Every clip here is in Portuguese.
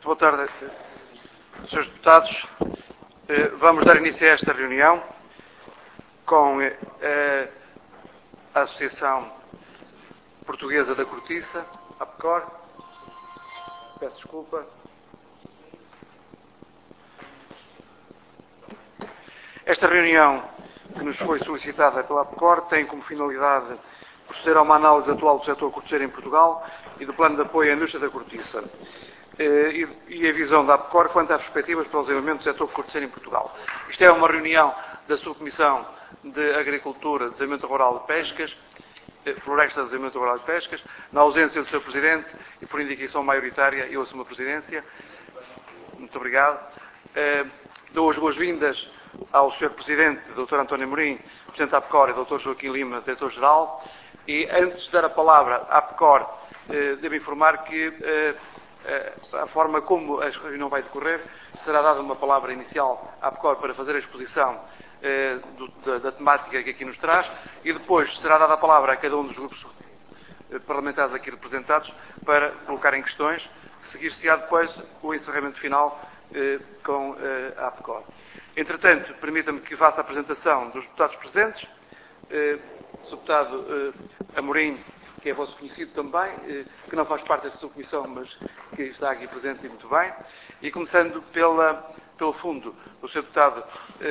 Boa tarde, Srs. Deputados. Vamos dar início a esta reunião com a Associação Portuguesa da Cortiça, APCOR. Peço desculpa. Esta reunião, que nos foi solicitada pela APCOR, tem como finalidade proceder a uma análise atual do setor corticeiro em Portugal e do plano de apoio à indústria da cortiça e a visão da APCOR quanto às perspectivas para o desenvolvimento do setor corticeiro em Portugal. Isto é uma reunião da Subcomissão de Agricultura, Desenvolvimento Rural e Pescas, Florestas, Desenvolvimento Rural e Pescas, na ausência do Sr. Presidente e por indicação maioritária eu assumo a Presidência. Muito obrigado. Dou as boas-vindas ao Sr. Presidente, Dr. António Amorim, Presidente da APCOR, e Dr. Joaquim Lima, Diretor-Geral. E antes de dar a palavra à APCOR, devo informar que a forma como a reunião vai decorrer, será dada uma palavra inicial à APCOR para fazer a exposição da temática que aqui nos traz e depois será dada a palavra a cada um dos grupos parlamentares aqui representados para colocarem questões. Seguir-se-á depois o encerramento final com a APCOR. Entretanto, permita-me que faça a apresentação dos deputados presentes. O Deputado Amorim, que é vosso conhecido também, que não faz parte desta subcomissão, mas que está aqui presente e muito bem. E começando pelo fundo, o Sr. Deputado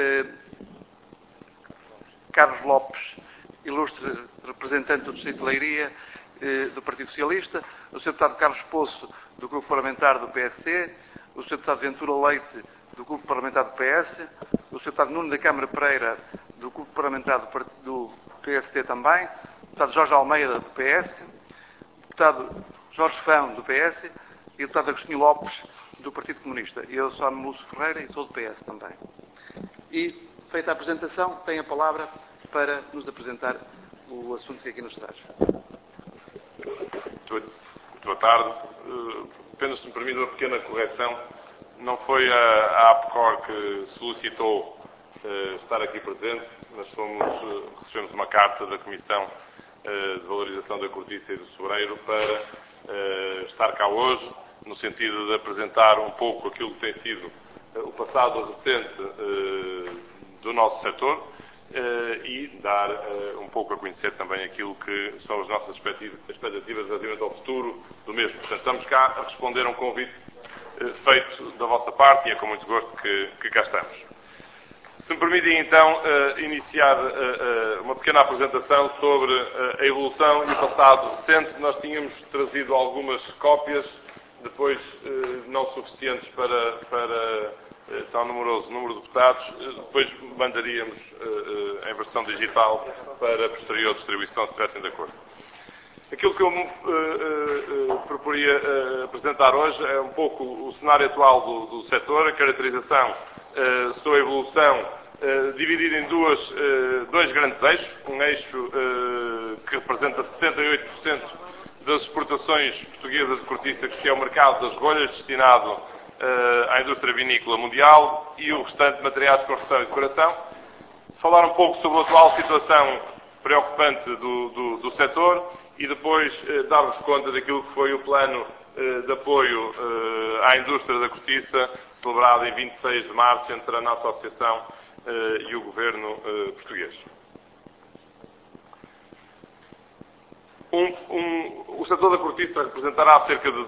Carlos Lopes, ilustre representante do Distrito de Leiria, do Partido Socialista, o Sr. Deputado Carlos Poço, do Grupo Parlamentar do PSD, o Sr. Deputado Ventura Leite, do Grupo Parlamentar do PS, o Sr. Deputado Nuno da Câmara Pereira, do Grupo Parlamentar do PSD também, o Deputado Jorge Almeida, do PS, o Deputado Jorge Fão, do PS, e o Deputado Agostinho Lopes, do Partido Comunista. Eu sou Lúcio Ferreira e sou do PS também. E, feita a apresentação, tem a palavra para nos apresentar o assunto que aqui nos traz. Muito boa tarde. Apenas, se me permite, uma pequena correção. Não foi a APCOR que solicitou estar aqui presente, mas recebemos uma carta da Comissão de Valorização da Cortiça e do Sobreiro para estar cá hoje, no sentido de apresentar um pouco aquilo que tem sido o passado recente do nosso setor e dar um pouco a conhecer também aquilo que são as nossas expectativas relativamente ao futuro do mesmo. Portanto, estamos cá a responder a um convite feito da vossa parte e é com muito gosto que cá estamos. Se me permitem então iniciar uma pequena apresentação sobre a evolução e o passado recente. Nós tínhamos trazido algumas cópias, depois não suficientes para tão numeroso número de deputados, depois mandaríamos em versão digital para posterior distribuição, se estivessem de acordo. Aquilo que eu proporia apresentar hoje é um pouco o cenário atual do setor, a caracterização, sua evolução, dividida em dois grandes eixos. Um eixo que representa 68% das exportações portuguesas de cortiça, que é o mercado das rolhas, destinado à indústria vinícola mundial, e o restante materiais de construção e decoração. Falar um pouco sobre a atual situação preocupante do setor e depois dar-vos conta daquilo que foi o plano de apoio à indústria da cortiça, celebrado em 26 de março entre a nossa associação e o governo português. O setor da cortiça representará cerca de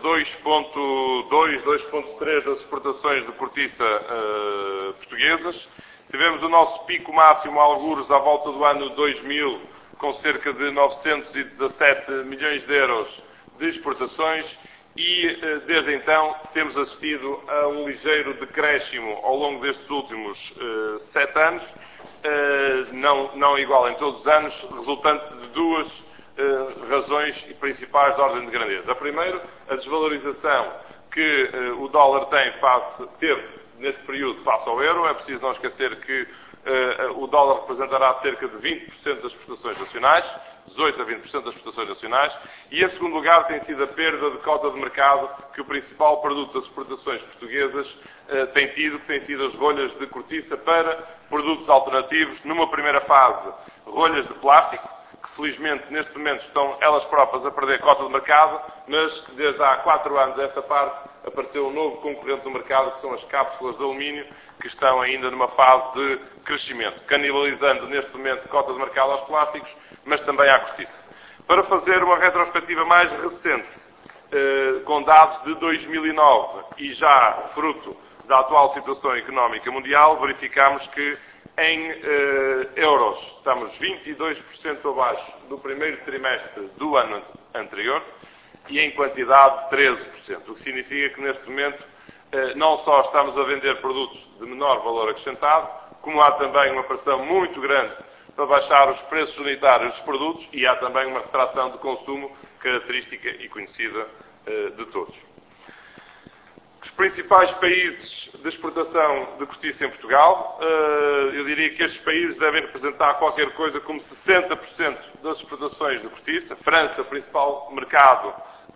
2,3 das exportações de cortiça portuguesas. Tivemos o nosso pico máximo, algures, à volta do ano 2000, com cerca de 917 milhões de euros de exportações e, desde então, temos assistido a um ligeiro decréscimo ao longo destes últimos 7 anos, não igual em todos os anos, resultante de duas razões principais de ordem de grandeza. A primeira, a desvalorização que o dólar teve neste período face ao euro. É preciso não esquecer que o dólar representará cerca de 20% das exportações nacionais, 18% a 20% das exportações nacionais, e em segundo lugar tem sido a perda de cota de mercado que o principal produto das exportações portuguesas tem tido, que tem sido as rolhas de cortiça para produtos alternativos. Numa primeira fase, rolhas de plástico, que felizmente, neste momento, estão elas próprias a perder cota de mercado, mas desde há 4 anos, esta parte, apareceu um novo concorrente no mercado, que são as cápsulas de alumínio, que estão ainda numa fase de crescimento, canibalizando, neste momento, cota de mercado aos plásticos, mas também à cortiça. Para fazer uma retrospectiva mais recente, com dados de 2009 e já fruto da atual situação económica mundial, verificamos que em euros estamos 22% abaixo do primeiro trimestre do ano anterior e em quantidade 13%, o que significa que neste momento não só estamos a vender produtos de menor valor acrescentado, como há também uma pressão muito grande para baixar os preços unitários dos produtos e há também uma retração de consumo característica e conhecida de todos. Os principais países de exportação de cortiça em Portugal, eu diria que estes países devem representar qualquer coisa como 60% das exportações de cortiça. França, principal mercado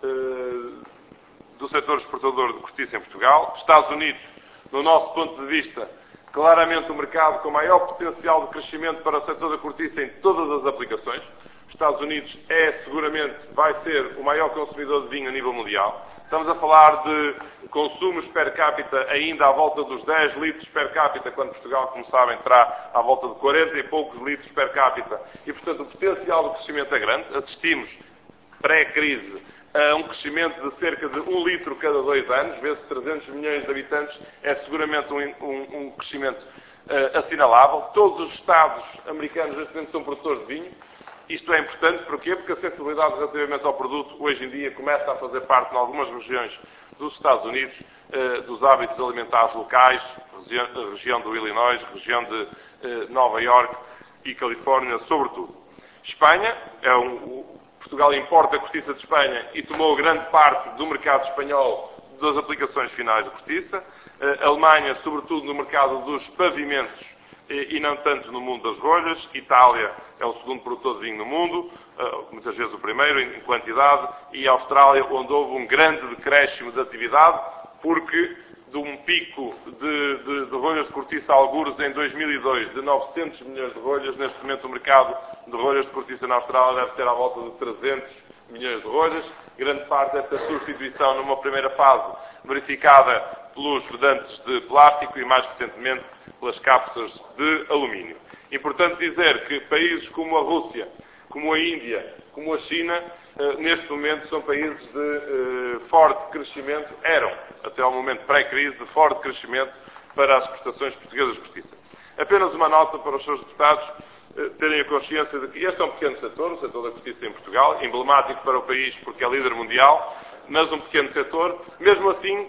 do setor exportador de cortiça em Portugal. Estados Unidos, do nosso ponto de vista, claramente o mercado com maior potencial de crescimento para o setor da cortiça em todas as aplicações. Estados Unidos seguramente vai ser o maior consumidor de vinho a nível mundial. Estamos a falar de consumos per capita ainda à volta dos 10 litros per capita, quando Portugal, como sabem, terá à volta de 40 e poucos litros per capita. E, portanto, o potencial de crescimento é grande. Assistimos, pré-crise, a um crescimento de cerca de 1 litro cada 2 anos, vezes 300 milhões de habitantes, é seguramente um crescimento assinalável. Todos os Estados americanos, neste momento, são produtores de vinho. Isto é importante, porquê? Porque a sensibilidade relativamente ao produto, hoje em dia, começa a fazer parte, em algumas regiões dos Estados Unidos, dos hábitos alimentares locais, região do Illinois, região de Nova Iorque e Califórnia, sobretudo. Espanha, Portugal importa a cortiça de Espanha e tomou grande parte do mercado espanhol das aplicações finais de cortiça. A Alemanha, sobretudo no mercado dos pavimentos e não tanto no mundo das rolhas. Itália é o segundo produtor de vinho no mundo, muitas vezes o primeiro em quantidade, e a Austrália, onde houve um grande decréscimo de atividade, porque de um pico de rolhas de cortiça a algures em 2002 de 900 milhões de rolhas, neste momento o mercado de rolhas de cortiça na Austrália deve ser à volta de 300 milhões de rolhas. Grande parte desta substituição numa primeira fase verificada pelos vedantes de plástico e mais recentemente pelas cápsulas de alumínio. Importante dizer que países como a Rússia, como a Índia, como a China, neste momento são países de forte crescimento, eram, até ao momento pré-crise, de forte crescimento para as exportações portuguesas de cortiça. Apenas uma nota para os seus deputados terem a consciência de que este é um pequeno setor, o setor da cortiça em Portugal, emblemático para o país porque é líder mundial, mas um pequeno setor. Mesmo assim,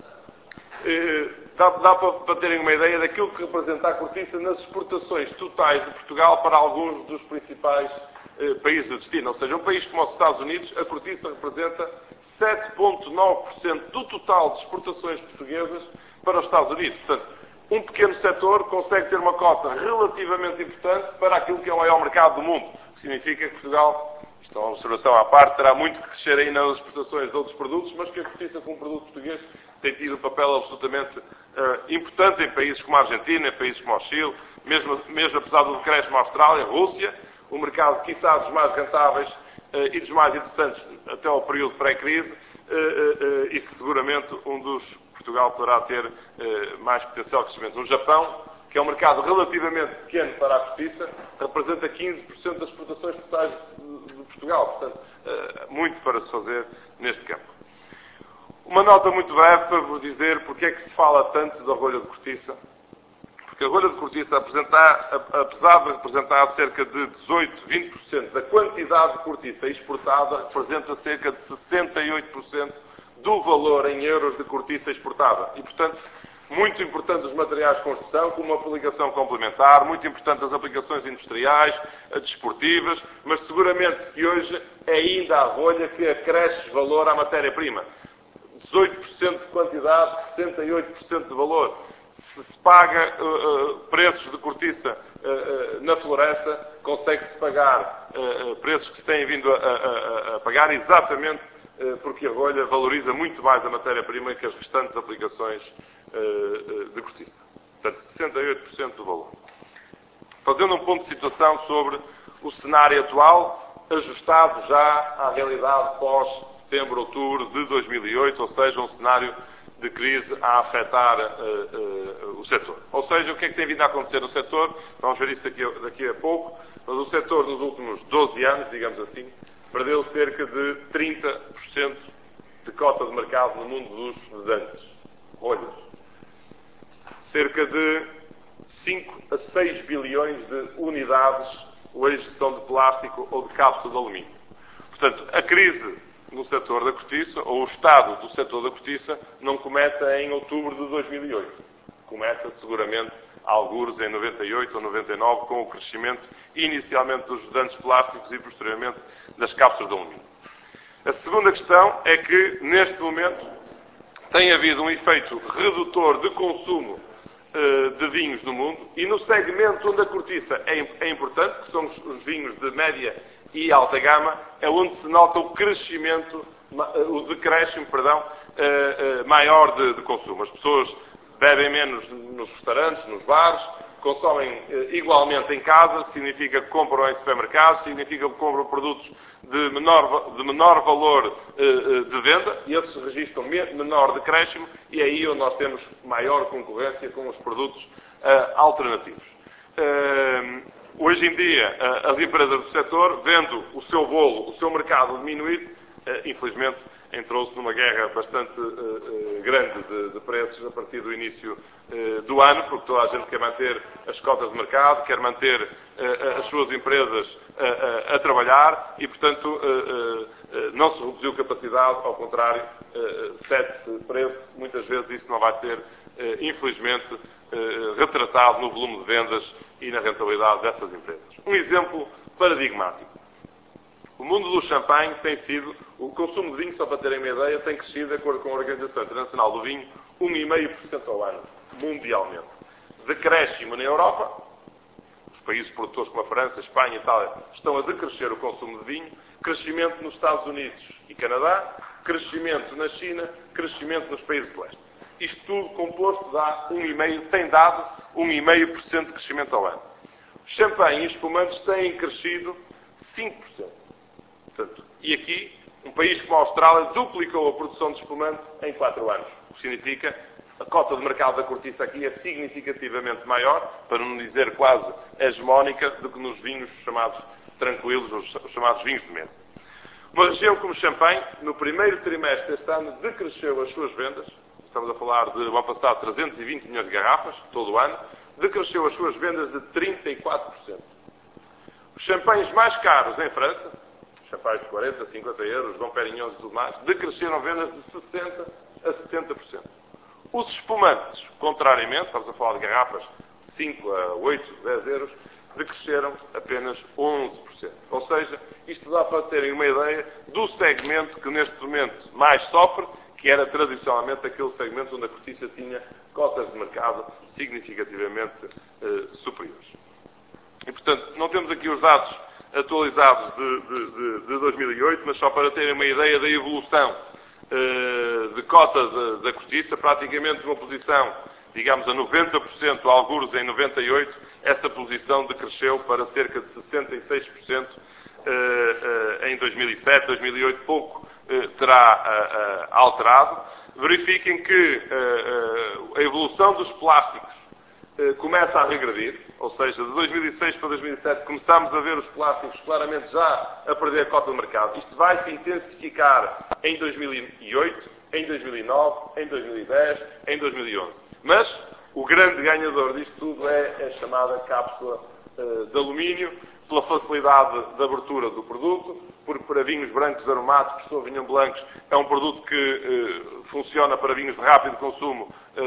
dá para terem uma ideia daquilo que representa a cortiça nas exportações totais de Portugal para alguns dos principais países de destino. Ou seja, um país como os Estados Unidos, a cortiça representa 7,9% do total de exportações portuguesas para os Estados Unidos. Portanto, um pequeno setor consegue ter uma cota relativamente importante para aquilo que é o maior mercado do mundo. O que significa que Portugal, isto é uma observação à parte, terá muito que crescer ainda nas exportações de outros produtos, mas que a cortiça como produto português tem tido um papel absolutamente importante em países como a Argentina, em países como o Chile, mesmo apesar do decréscimo, a Austrália, Rússia, um mercado, quiçá, dos mais rentáveis e dos mais interessantes até ao período pré-crise, e que seguramente um dos Portugal poderá ter mais potencial de crescimento. O Japão, que é um mercado relativamente pequeno para a cortiça, representa 15% das exportações totais de Portugal. Portanto, muito para se fazer neste campo. Uma nota muito breve para vos dizer porque é que se fala tanto da rolha de cortiça. Porque a rolha de cortiça, apesar de representar cerca de 18, 20% da quantidade de cortiça exportada, representa cerca de 68% do valor em euros de cortiça exportada. E, portanto, muito importante os materiais de construção, como uma aplicação complementar, muito importante as aplicações industriais, desportivas, mas seguramente que hoje é ainda a rolha que acresce valor à matéria-prima. 18% de quantidade, 68% de valor. Se paga preços de cortiça na floresta, consegue-se pagar preços que se têm vindo a pagar exatamente porque a rolha valoriza muito mais a matéria-prima que as restantes aplicações de cortiça. Portanto, 68% do valor. Fazendo um ponto de situação sobre o cenário atual, ajustado já à realidade pós-setembro, outubro de 2008, ou seja, um cenário de crise a afetar o setor. Ou seja, o que é que tem vindo a acontecer no setor? Vamos ver isso daqui a pouco. Mas o setor, nos últimos 12 anos, digamos assim, perdeu cerca de 30% de cota de mercado no mundo dos vedantes, rolhas. Cerca de 5 a 6 bilhões de unidades hoje são de plástico ou de cápsula de alumínio. Portanto, a crise no setor da cortiça, ou o estado do setor da cortiça, não começa em outubro de 2008. Começa seguramente algures em 98 ou 99, com o crescimento inicialmente dos vedantes plásticos e posteriormente das cápsulas de alumínio. A segunda questão é que, neste momento, tem havido um efeito redutor de consumo de vinhos no mundo, e no segmento onde a cortiça é importante, que são os vinhos de média e alta gama, é onde se nota o crescimento, o decréscimo, maior de consumo. As pessoas bebem menos nos restaurantes, nos bares, consomem igualmente em casa, significa que compram em supermercados, significa que compram produtos de menor valor de venda, e esses registram menor decréscimo, e é aí onde nós temos maior concorrência com os produtos alternativos. Hoje em dia, as empresas do setor, vendo o seu bolo, o seu mercado diminuir, infelizmente, entrou-se numa guerra bastante grande de preços a partir do início do ano, porque toda a gente quer manter as cotas de mercado, quer manter as suas empresas a trabalhar e, portanto, não se reduziu capacidade, ao contrário, cede-se preço. Muitas vezes isso não vai ser, infelizmente, retratado no volume de vendas e na rentabilidade dessas empresas. Um exemplo paradigmático. O mundo do champanhe tem sido, o consumo de vinho, só para terem uma ideia, tem crescido, de acordo com a Organização Internacional do Vinho, 1,5% ao ano, mundialmente. Decréscimo na Europa, os países produtores como a França, a Espanha e Itália estão a decrescer o consumo de vinho, crescimento nos Estados Unidos e Canadá, crescimento na China, crescimento nos países de leste. Isto tudo composto tem dado 1,5% de crescimento ao ano. Os champanhe e os espumantes têm crescido 5%. Portanto, e aqui, um país como a Austrália duplicou a produção de espumante em 4 anos. O que significa a cota de mercado da cortiça aqui é significativamente maior, para não dizer quase hegemónica, do que nos vinhos chamados tranquilos, os chamados vinhos de mesa. Uma região como Champagne, no primeiro trimestre deste ano, decresceu as suas vendas. Estamos a falar de, vão passar 320 milhões de garrafas, todo o ano, decresceu as suas vendas de 34%. Os champanhes mais caros em França, champanhes de 40, 50 euros, Dom Perignons e tudo mais, decresceram vendas de 60% a 70%. Os espumantes, contrariamente, estamos a falar de garrafas de 5 a 8, 10 euros, decresceram apenas 11%. Ou seja, isto dá para terem uma ideia do segmento que neste momento mais sofre, que era tradicionalmente aquele segmento onde a cortiça tinha cotas de mercado significativamente superiores. E, portanto, não temos aqui os dados atualizados de 2008, mas só para terem uma ideia da evolução de cota da cortiça, praticamente uma posição, digamos, a 90%, algures em 98, essa posição decresceu para cerca de 66% em 2007, 2008, pouco terá alterado. Verifiquem que a evolução dos plásticos começa a regredir, ou seja, de 2006 para 2007 começamos a ver os plásticos claramente já a perder a cota de mercado. Isto vai se intensificar em 2008, em 2009, em 2010, em 2011. Mas o grande ganhador disto tudo é a chamada cápsula de alumínio, pela facilidade de abertura do produto, porque para vinhos brancos aromáticos, Sauvignon Blancos, é um produto que funciona para vinhos de rápido consumo,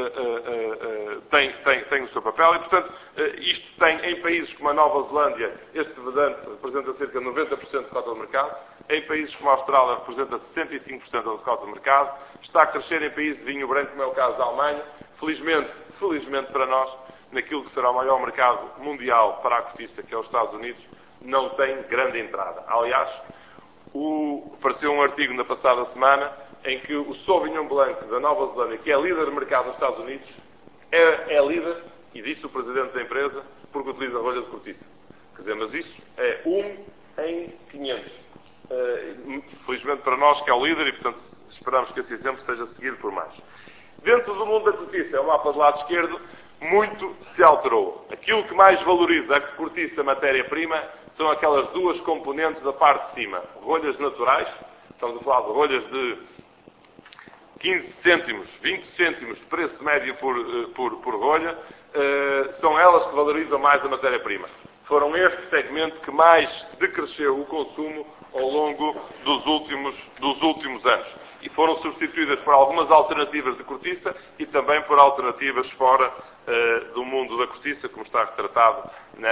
tem o seu papel e, portanto, isto tem, em países como a Nova Zelândia, este vedante representa cerca de 90% de cota de mercado, em países como a Austrália representa 65% da cota de mercado, está a crescer em países de vinho branco, como é o caso da Alemanha, felizmente para nós, naquilo que será o maior mercado mundial para a cortiça, que é os Estados Unidos, não tem grande entrada. Aliás, apareceu um artigo na passada semana em que o Sauvignon Blanc da Nova Zelândia, que é líder de mercado nos Estados Unidos, é líder, e disse o presidente da empresa, porque utiliza rolha de cortiça. Quer dizer, mas isso é em 500. Felizmente para nós, que é o líder, e portanto esperamos que esse exemplo seja seguido por mais. Dentro do mundo da cortiça, é o mapa do lado esquerdo, muito se alterou. Aquilo que mais valoriza a cortiça matéria-prima são aquelas duas componentes da parte de cima. Rolhas naturais, estamos a falar de rolhas de 15 cêntimos, 20 cêntimos de preço médio por rolha, são elas que valorizam mais a matéria-prima. Foram este segmento que mais decresceu o consumo ao longo dos últimos anos. E foram substituídas por algumas alternativas de cortiça e também por alternativas fora do mundo da cortiça, como está retratado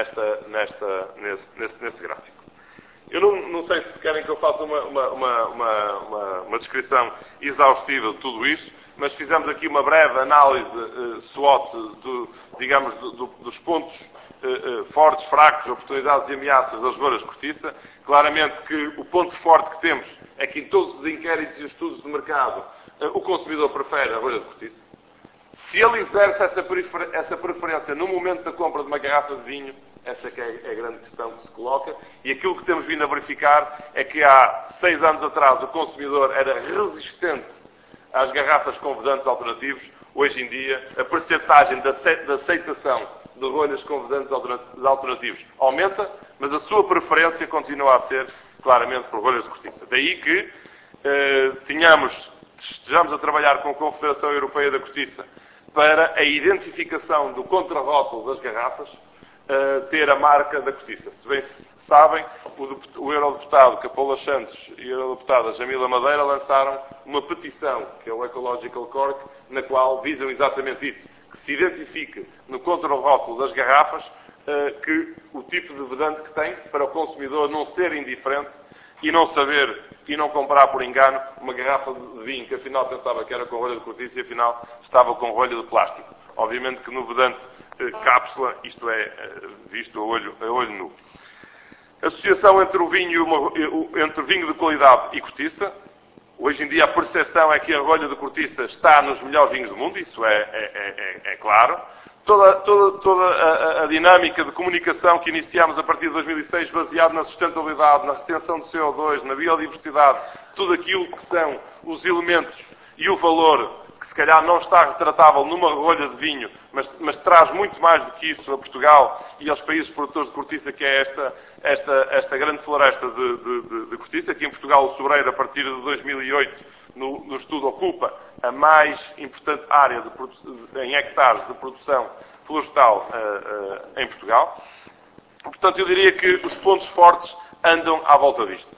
nesse gráfico. Eu não sei se querem que eu faça uma descrição exaustiva de tudo isso, mas fizemos aqui uma breve análise SWOT, dos pontos fortes, fracos, oportunidades e ameaças das rolhas de cortiça. Claramente que o ponto forte que temos é que em todos os inquéritos e estudos de mercado o consumidor prefere a rolha de cortiça. Se ele exerce essa preferência no momento da compra de uma garrafa de vinho, essa que é a grande questão que se coloca, e aquilo que temos vindo a verificar é que há 6 anos atrás o consumidor era resistente às garrafas com vedantes alternativos. Hoje em dia a percentagem de aceitação de rolhas com vedantes alternativos aumenta, mas a sua preferência continua a ser claramente por rolhas de cortiça. Daí que estejamos a trabalhar com a Confederação Europeia da Cortiça para a identificação do contrarótulo das garrafas ter a marca da cortiça. Se bem sabem, o eurodeputado Capola Santos e a eurodeputada Jamila Madeira lançaram uma petição, que é o Ecological Cork, na qual visam exatamente isso, que se identifique no contrarótulo das garrafas que o tipo de vedante que tem, para o consumidor não ser indiferente e não saber e não comprar por engano uma garrafa de vinho que afinal pensava que era com rolha de cortiça e afinal estava com rolha de plástico. Obviamente que no vedante cápsula isto é visto a olho nu. Associação entre o vinho de qualidade e cortiça. Hoje em dia a percepção é que a rolha de cortiça está nos melhores vinhos do mundo, isso é claro. Toda a dinâmica de comunicação que iniciámos a partir de 2006, baseado na sustentabilidade, na retenção de CO2, na biodiversidade, tudo aquilo que são os elementos e o valor que se calhar não está retratável numa rolha de vinho, mas traz muito mais do que isso a Portugal e aos países produtores de cortiça, que é esta grande floresta de cortiça. Aqui em Portugal, o Sobreiro, a partir de 2008, no estudo, ocupa a mais importante área em hectares de produção florestal em Portugal. Portanto, eu diria que os pontos fortes andam à volta disto.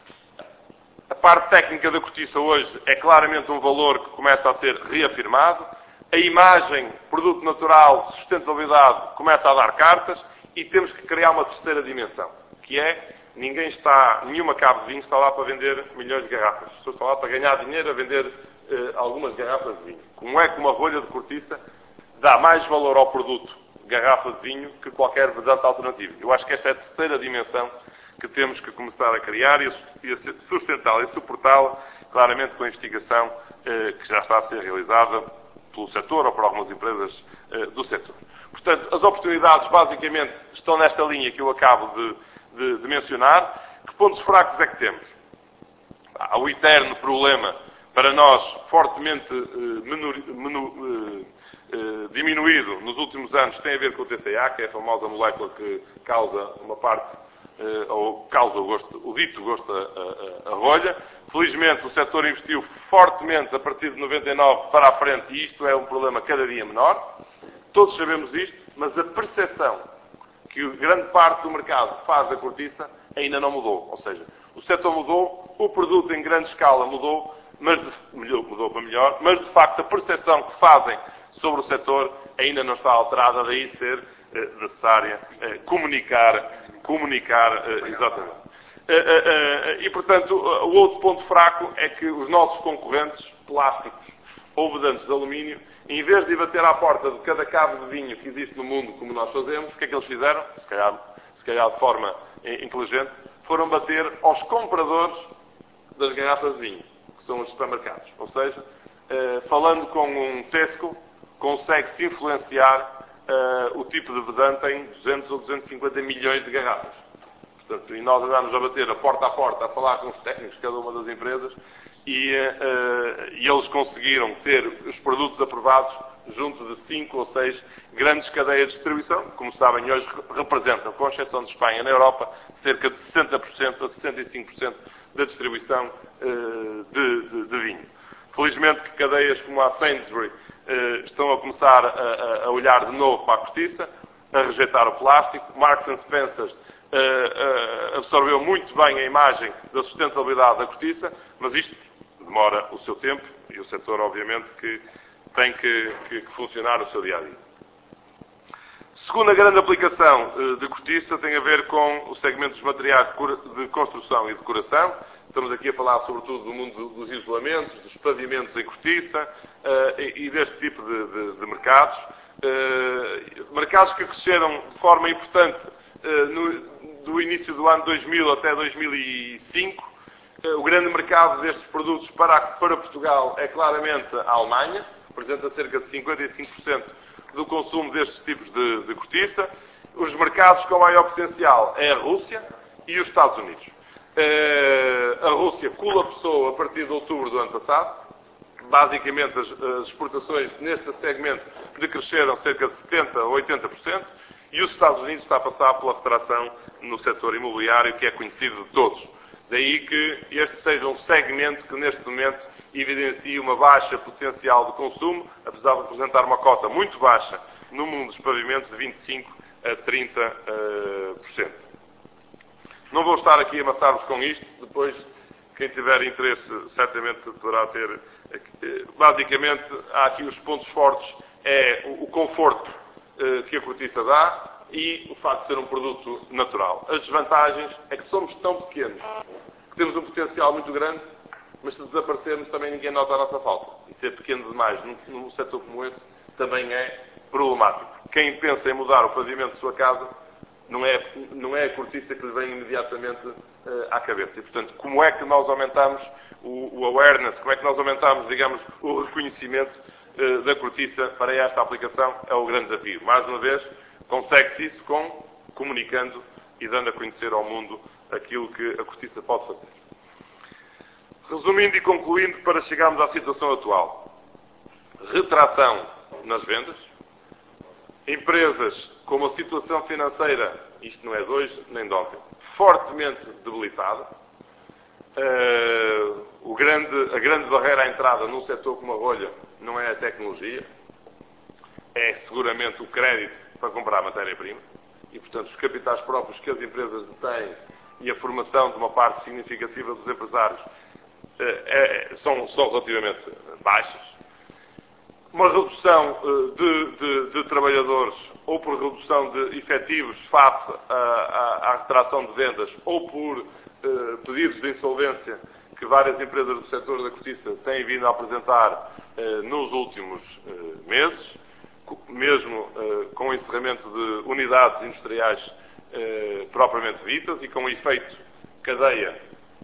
A parte técnica da cortiça hoje é claramente um valor que começa a ser reafirmado. A imagem, produto natural, sustentabilidade, começa a dar cartas e temos que criar uma terceira dimensão, que é nenhuma cave de vinho está lá para vender milhões de garrafas. As pessoas estão lá para ganhar dinheiro a vender algumas garrafas de vinho. Como é que uma rolha de cortiça dá mais valor ao produto garrafa de vinho que qualquer vedante alternativo? Eu acho que esta é a terceira dimensão que temos que começar a criar e a sustentá-la e suportá-la, claramente com a investigação que já está a ser realizada pelo setor ou por algumas empresas do setor. Portanto, as oportunidades basicamente estão nesta linha que eu acabo de mencionar. Que pontos fracos é que temos? Há o eterno problema, para nós, fortemente diminuído nos últimos anos, tem a ver com o TCA, que é a famosa molécula que causa uma parte ou causa o dito gosto a rolha. Felizmente o setor investiu fortemente a partir de 99 para a frente e isto é um problema cada dia menor. Todos sabemos isto, mas a percepção que grande parte do mercado faz da cortiça ainda não mudou. Ou seja, o setor mudou, o produto em grande escala mudou, mudou para melhor, mas de facto a percepção que fazem sobre o setor ainda não está alterada, daí ser necessária comunicar exatamente. E, portanto, o outro ponto fraco é que os nossos concorrentes, plásticos ou vedantes de alumínio, em vez de bater à porta de cada cabo de vinho que existe no mundo, como nós fazemos, o que é que eles fizeram? Se calhar de forma inteligente, foram bater aos compradores das garrafas de vinho, que são os supermercados. Ou seja, falando com um Tesco, consegue-se influenciar o tipo de vedante em 200 ou 250 milhões de garrafas. Portanto, e nós andamos a bater a porta, a falar com os técnicos de cada uma das empresas, e eles conseguiram ter os produtos aprovados junto de 5 ou 6 grandes cadeias de distribuição, que, como sabem, hoje representam, com exceção de Espanha, na Europa, cerca de 60% a 65% da distribuição de vinho. Felizmente que cadeias como a Sainsbury estão a começar a olhar de novo para a cortiça, a rejeitar o plástico. Marks & Spencer absorveu muito bem a imagem da sustentabilidade da cortiça, mas isto demora o seu tempo e o setor, obviamente, que tem que funcionar no seu dia-a-dia. Segunda grande aplicação de cortiça tem a ver com o segmento dos materiais de construção e decoração. Estamos aqui a falar sobretudo do mundo dos isolamentos, dos pavimentos em cortiça e deste tipo de mercados. Mercados que cresceram de forma importante do início do ano 2000 até 2005. O grande mercado destes produtos para Portugal é claramente a Alemanha, representa cerca de 55% do consumo destes tipos de cortiça. Os mercados com maior potencial é a Rússia e os Estados Unidos. A Rússia colapsou a partir de outubro do ano passado. Basicamente, as exportações neste segmento decresceram cerca de 70% a 80%. E os Estados Unidos está a passar pela retração no setor imobiliário, que é conhecido de todos. Daí que este seja um segmento que, neste momento, evidencia uma baixa potencial de consumo, apesar de representar uma cota muito baixa no mundo dos pavimentos, de 25% a 30%. Não vou estar aqui a amassar-vos com isto, depois, quem tiver interesse, certamente poderá ter. Basicamente, há aqui os pontos fortes, é o conforto que a cortiça dá e o facto de ser um produto natural. As desvantagens é que somos tão pequenos, que temos um potencial muito grande, mas se desaparecermos também ninguém nota a nossa falta. E ser pequeno demais num setor como esse também é problemático. Quem pensa em mudar o pavimento de sua casa não é a cortiça que lhe vem imediatamente à cabeça. E, portanto, como é que nós aumentamos o awareness, como é que nós aumentamos, digamos, o reconhecimento da cortiça para esta aplicação é o grande desafio. Mais uma vez, consegue-se isso comunicando e dando a conhecer ao mundo aquilo que a cortiça pode fazer. Resumindo e concluindo, para chegarmos à situação atual. Retração nas vendas. Empresas com uma situação financeira, isto não é de hoje nem de ontem, fortemente debilitada. A grande barreira à entrada num setor como a rolha não é a tecnologia, é seguramente o crédito para comprar matéria-prima e, portanto, os capitais próprios que as empresas detêm e a formação de uma parte significativa dos empresários são relativamente baixas. Uma redução de trabalhadores ou por redução de efetivos face à retração de vendas ou por pedidos de insolvência que várias empresas do setor da cortiça têm vindo a apresentar nos últimos meses, mesmo com o encerramento de unidades industriais propriamente ditas e com efeito cadeia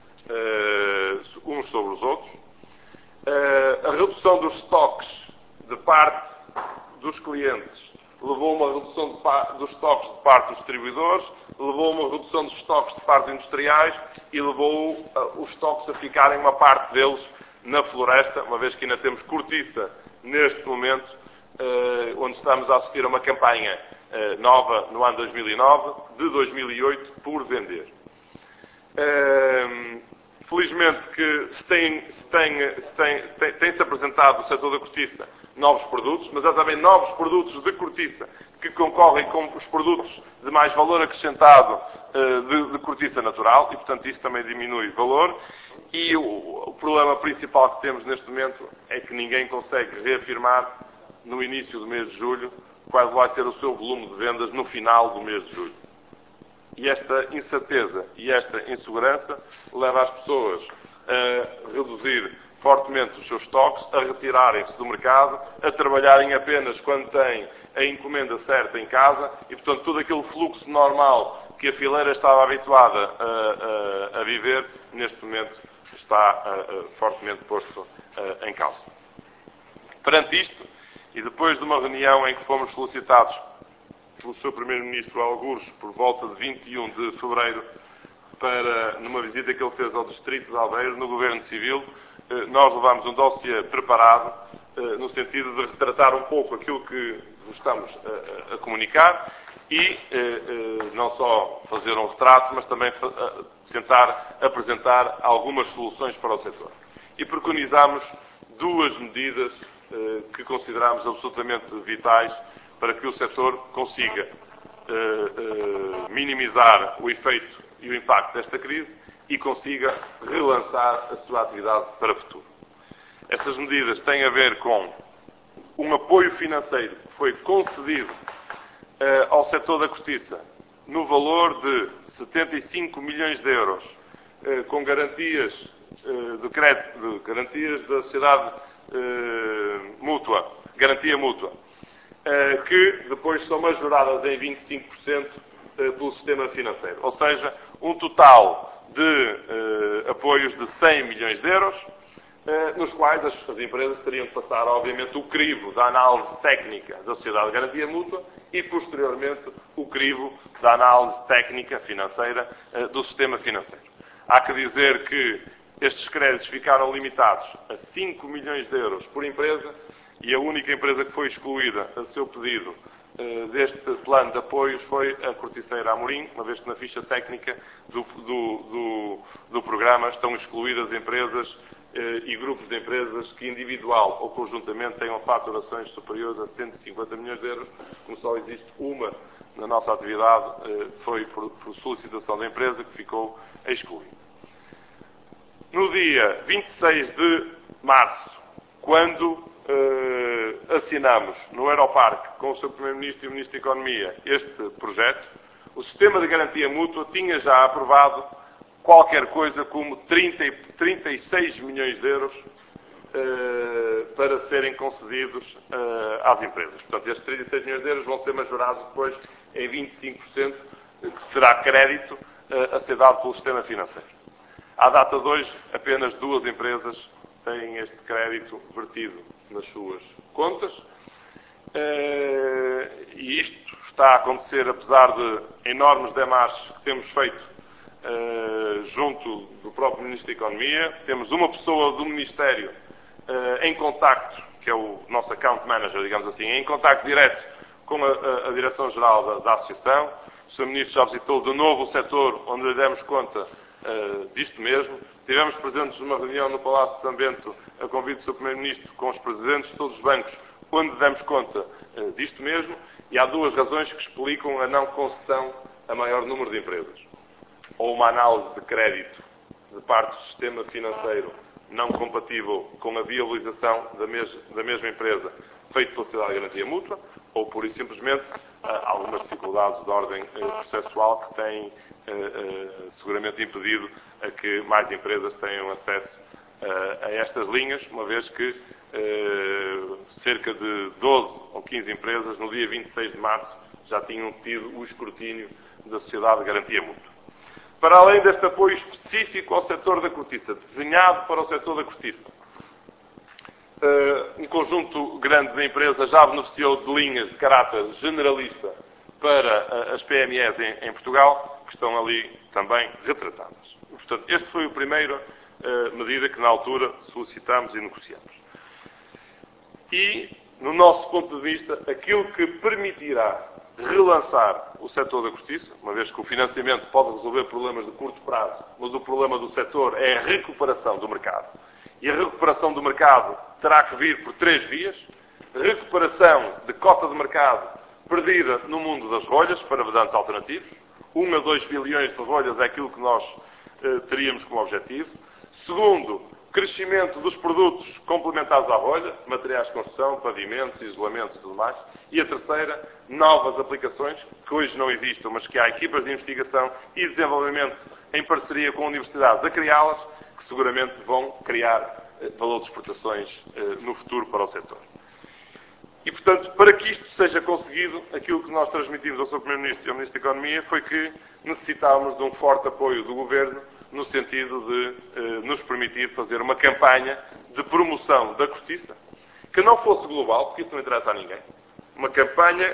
uns sobre os outros. A redução dos estoques de parte dos clientes levou a uma redução dos estoques de parte dos distribuidores, levou a uma redução dos estoques de partes industriais e levou os estoques a ficarem, uma parte deles, na floresta, uma vez que ainda temos cortiça neste momento, onde estamos a assistir a uma campanha nova no ano 2009, de 2008, por vender. Felizmente que tem-se apresentado no setor da cortiça novos produtos, mas há também novos produtos de cortiça que concorrem com os produtos de mais valor acrescentado de cortiça natural e, portanto, isso também diminui o valor. E o problema principal que temos neste momento é que ninguém consegue reafirmar no início do mês de julho qual vai ser o seu volume de vendas no final do mês de julho. E esta incerteza e esta insegurança leva as pessoas a reduzir fortemente os seus estoques, a retirarem-se do mercado, a trabalharem apenas quando têm a encomenda certa em casa e, portanto, todo aquele fluxo normal que a fileira estava habituada a viver, neste momento está fortemente posto em causa. Perante isto, e depois de uma reunião em que fomos solicitados pelo Sr. Primeiro-Ministro algures por volta de 21 de fevereiro, numa visita que ele fez ao Distrito de Aveiro, no Governo Civil, nós levámos um dossiê preparado, no sentido de retratar um pouco aquilo que vos estamos a comunicar e não só fazer um retrato, mas também tentar apresentar algumas soluções para o setor. E preconizámos duas medidas que consideramos absolutamente vitais para que o setor consiga minimizar o efeito e o impacto desta crise e consiga relançar a sua atividade para o futuro. Essas medidas têm a ver com um apoio financeiro que foi concedido ao setor da cortiça no valor de 75 milhões de euros, com garantias de crédito, garantias da sociedade mútua, garantia mútua, que depois são majoradas em 25% pelo sistema financeiro. Ou seja, um total de apoios de 100 milhões de euros, nos quais as empresas teriam que passar, obviamente, o crivo da análise técnica da sociedade de garantia mútua e, posteriormente, o crivo da análise técnica financeira do sistema financeiro. Há que dizer que estes créditos ficaram limitados a 5 milhões de euros por empresa e a única empresa que foi excluída a seu pedido deste plano de apoios foi a Corticeira Amorim, uma vez que na ficha técnica do programa estão excluídas empresas e grupos de empresas que individual ou conjuntamente tenham faturações superiores a 150 milhões de euros, como só existe uma na nossa atividade, foi por solicitação da empresa que ficou excluída. No dia 26 de março, quando assinamos no Aeroparque com o Sr. Primeiro-Ministro e o Ministro da Economia este projeto, o sistema de garantia mútua tinha já aprovado qualquer coisa como 36 milhões de euros para serem concedidos às empresas. Portanto, estes 36 milhões de euros vão ser majorados depois em 25%, que será crédito a ser dado pelo sistema financeiro. À data de hoje, apenas 2 empresas têm este crédito vertido nas suas contas. E isto está a acontecer apesar de enormes demarches que temos feito junto do próprio Ministro da Economia. Temos uma pessoa do Ministério em contacto, que é o nosso account manager, digamos assim, em contacto direto com a Direção-Geral da Associação. O Sr. Ministro já visitou de novo o setor, onde lhe demos conta disto mesmo. Estivemos presentes numa reunião no Palácio de São Bento, a convite do Sr. Primeiro-Ministro, com os presidentes de todos os bancos, onde demos conta disto mesmo. E há 2 razões que explicam a não concessão a maior número de empresas. Ou uma análise de crédito de parte do sistema financeiro não compatível com a viabilização da mesma empresa feito pela Sociedade de Garantia Mútua, ou pura e simplesmente algumas dificuldades de ordem processual que têm seguramente impedido a que mais empresas tenham acesso a estas linhas, uma vez que cerca de 12 ou 15 empresas no dia 26 de março já tinham tido o escrutínio da Sociedade de Garantia Mútua. Para além deste apoio específico ao setor da cortiça, desenhado para o setor da cortiça, um conjunto grande de empresas já beneficiou de linhas de caráter generalista para as PMEs em Portugal, que estão ali também retratadas. Portanto, este foi a primeira medida que na altura solicitámos e negociámos. E, no nosso ponto de vista, aquilo que permitirá relançar o setor da cortiça, uma vez que o financiamento pode resolver problemas de curto prazo, mas o problema do setor é a recuperação do mercado. E a recuperação do mercado terá que vir por 3 vias. Recuperação de cota de mercado perdida no mundo das rolhas para vedantes alternativos. 1 a 2 bilhões de rolhas é aquilo que nós teríamos como objetivo. Segundo, crescimento dos produtos complementares à rolha, materiais de construção, pavimentos, isolamentos e tudo mais. E a terceira, novas aplicações, que hoje não existem, mas que há equipas de investigação e desenvolvimento em parceria com universidades a criá-las, que seguramente vão criar valor de exportações no futuro para o setor. E, portanto, para que isto seja conseguido, aquilo que nós transmitimos ao Sr. Primeiro-Ministro e ao Ministro da Economia foi que necessitávamos de um forte apoio do Governo no sentido de nos permitir fazer uma campanha de promoção da cortiça que não fosse global, porque isso não interessa a ninguém. Uma campanha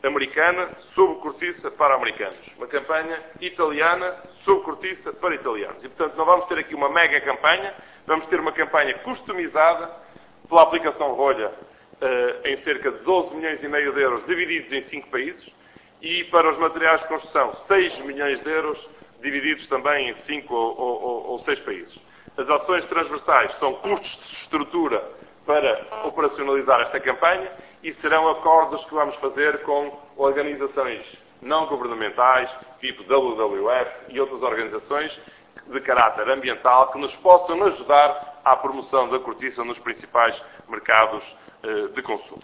americana sob cortiça para americanos. Uma campanha italiana sob cortiça para italianos. E, portanto, não vamos ter aqui uma mega campanha, vamos ter uma campanha customizada pela aplicação rolha em cerca de 12 milhões e meio de euros, divididos em 5 países, e para os materiais de construção, 6 milhões de euros, divididos também em 5 ou 6 países. As ações transversais são custos de estrutura para operacionalizar esta campanha e serão acordos que vamos fazer com organizações não governamentais, tipo WWF e outras organizações de caráter ambiental que nos possam ajudar à promoção da cortiça nos principais mercados de consumo.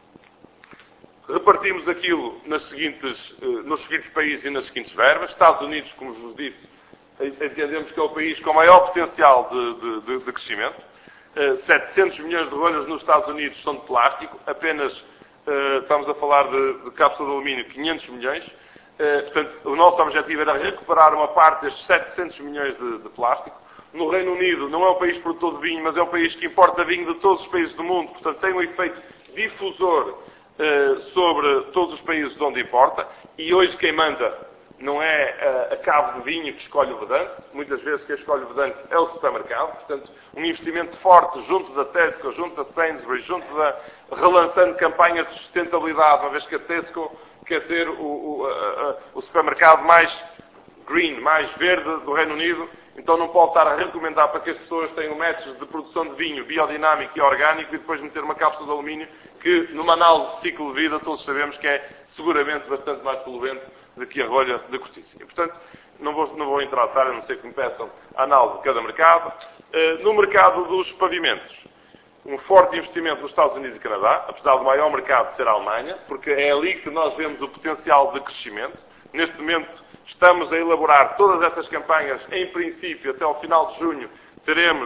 Repartimos aquilo nos seguintes países e nas seguintes verbas. Estados Unidos, como vos disse, entendemos que é o país com maior potencial de crescimento. 700 milhões de rolhas nos Estados Unidos são de plástico, apenas estamos a falar de cápsula de alumínio, 500 milhões. Portanto, o nosso objetivo era recuperar uma parte destes 700 milhões de plástico. No Reino Unido, não é um país produtor de vinho, mas é um país que importa vinho de todos os países do mundo, portanto tem um efeito difusor sobre todos os países onde importa, e hoje quem manda não é a cave de vinho que escolhe o vedante, muitas vezes quem escolhe o vedante é o supermercado, portanto um investimento forte junto da Tesco, junto da Sainsbury's, relançando campanhas de sustentabilidade, uma vez que a Tesco quer ser o supermercado mais green, mais verde do Reino Unido, então não pode estar a recomendar para que as pessoas tenham métodos de produção de vinho biodinâmico e orgânico e depois meter uma cápsula de alumínio que, numa análise de ciclo de vida, todos sabemos que é seguramente bastante mais poluente do que a rolha de cortiça. E, portanto, não vou entrar a detalhe, a não ser que me peçam a análise de cada mercado. No mercado dos pavimentos, um forte investimento nos Estados Unidos e Canadá, apesar do maior mercado ser a Alemanha, porque é ali que nós vemos o potencial de crescimento. Neste momento, estamos a elaborar todas estas campanhas. Em princípio, até ao final de junho, teremos,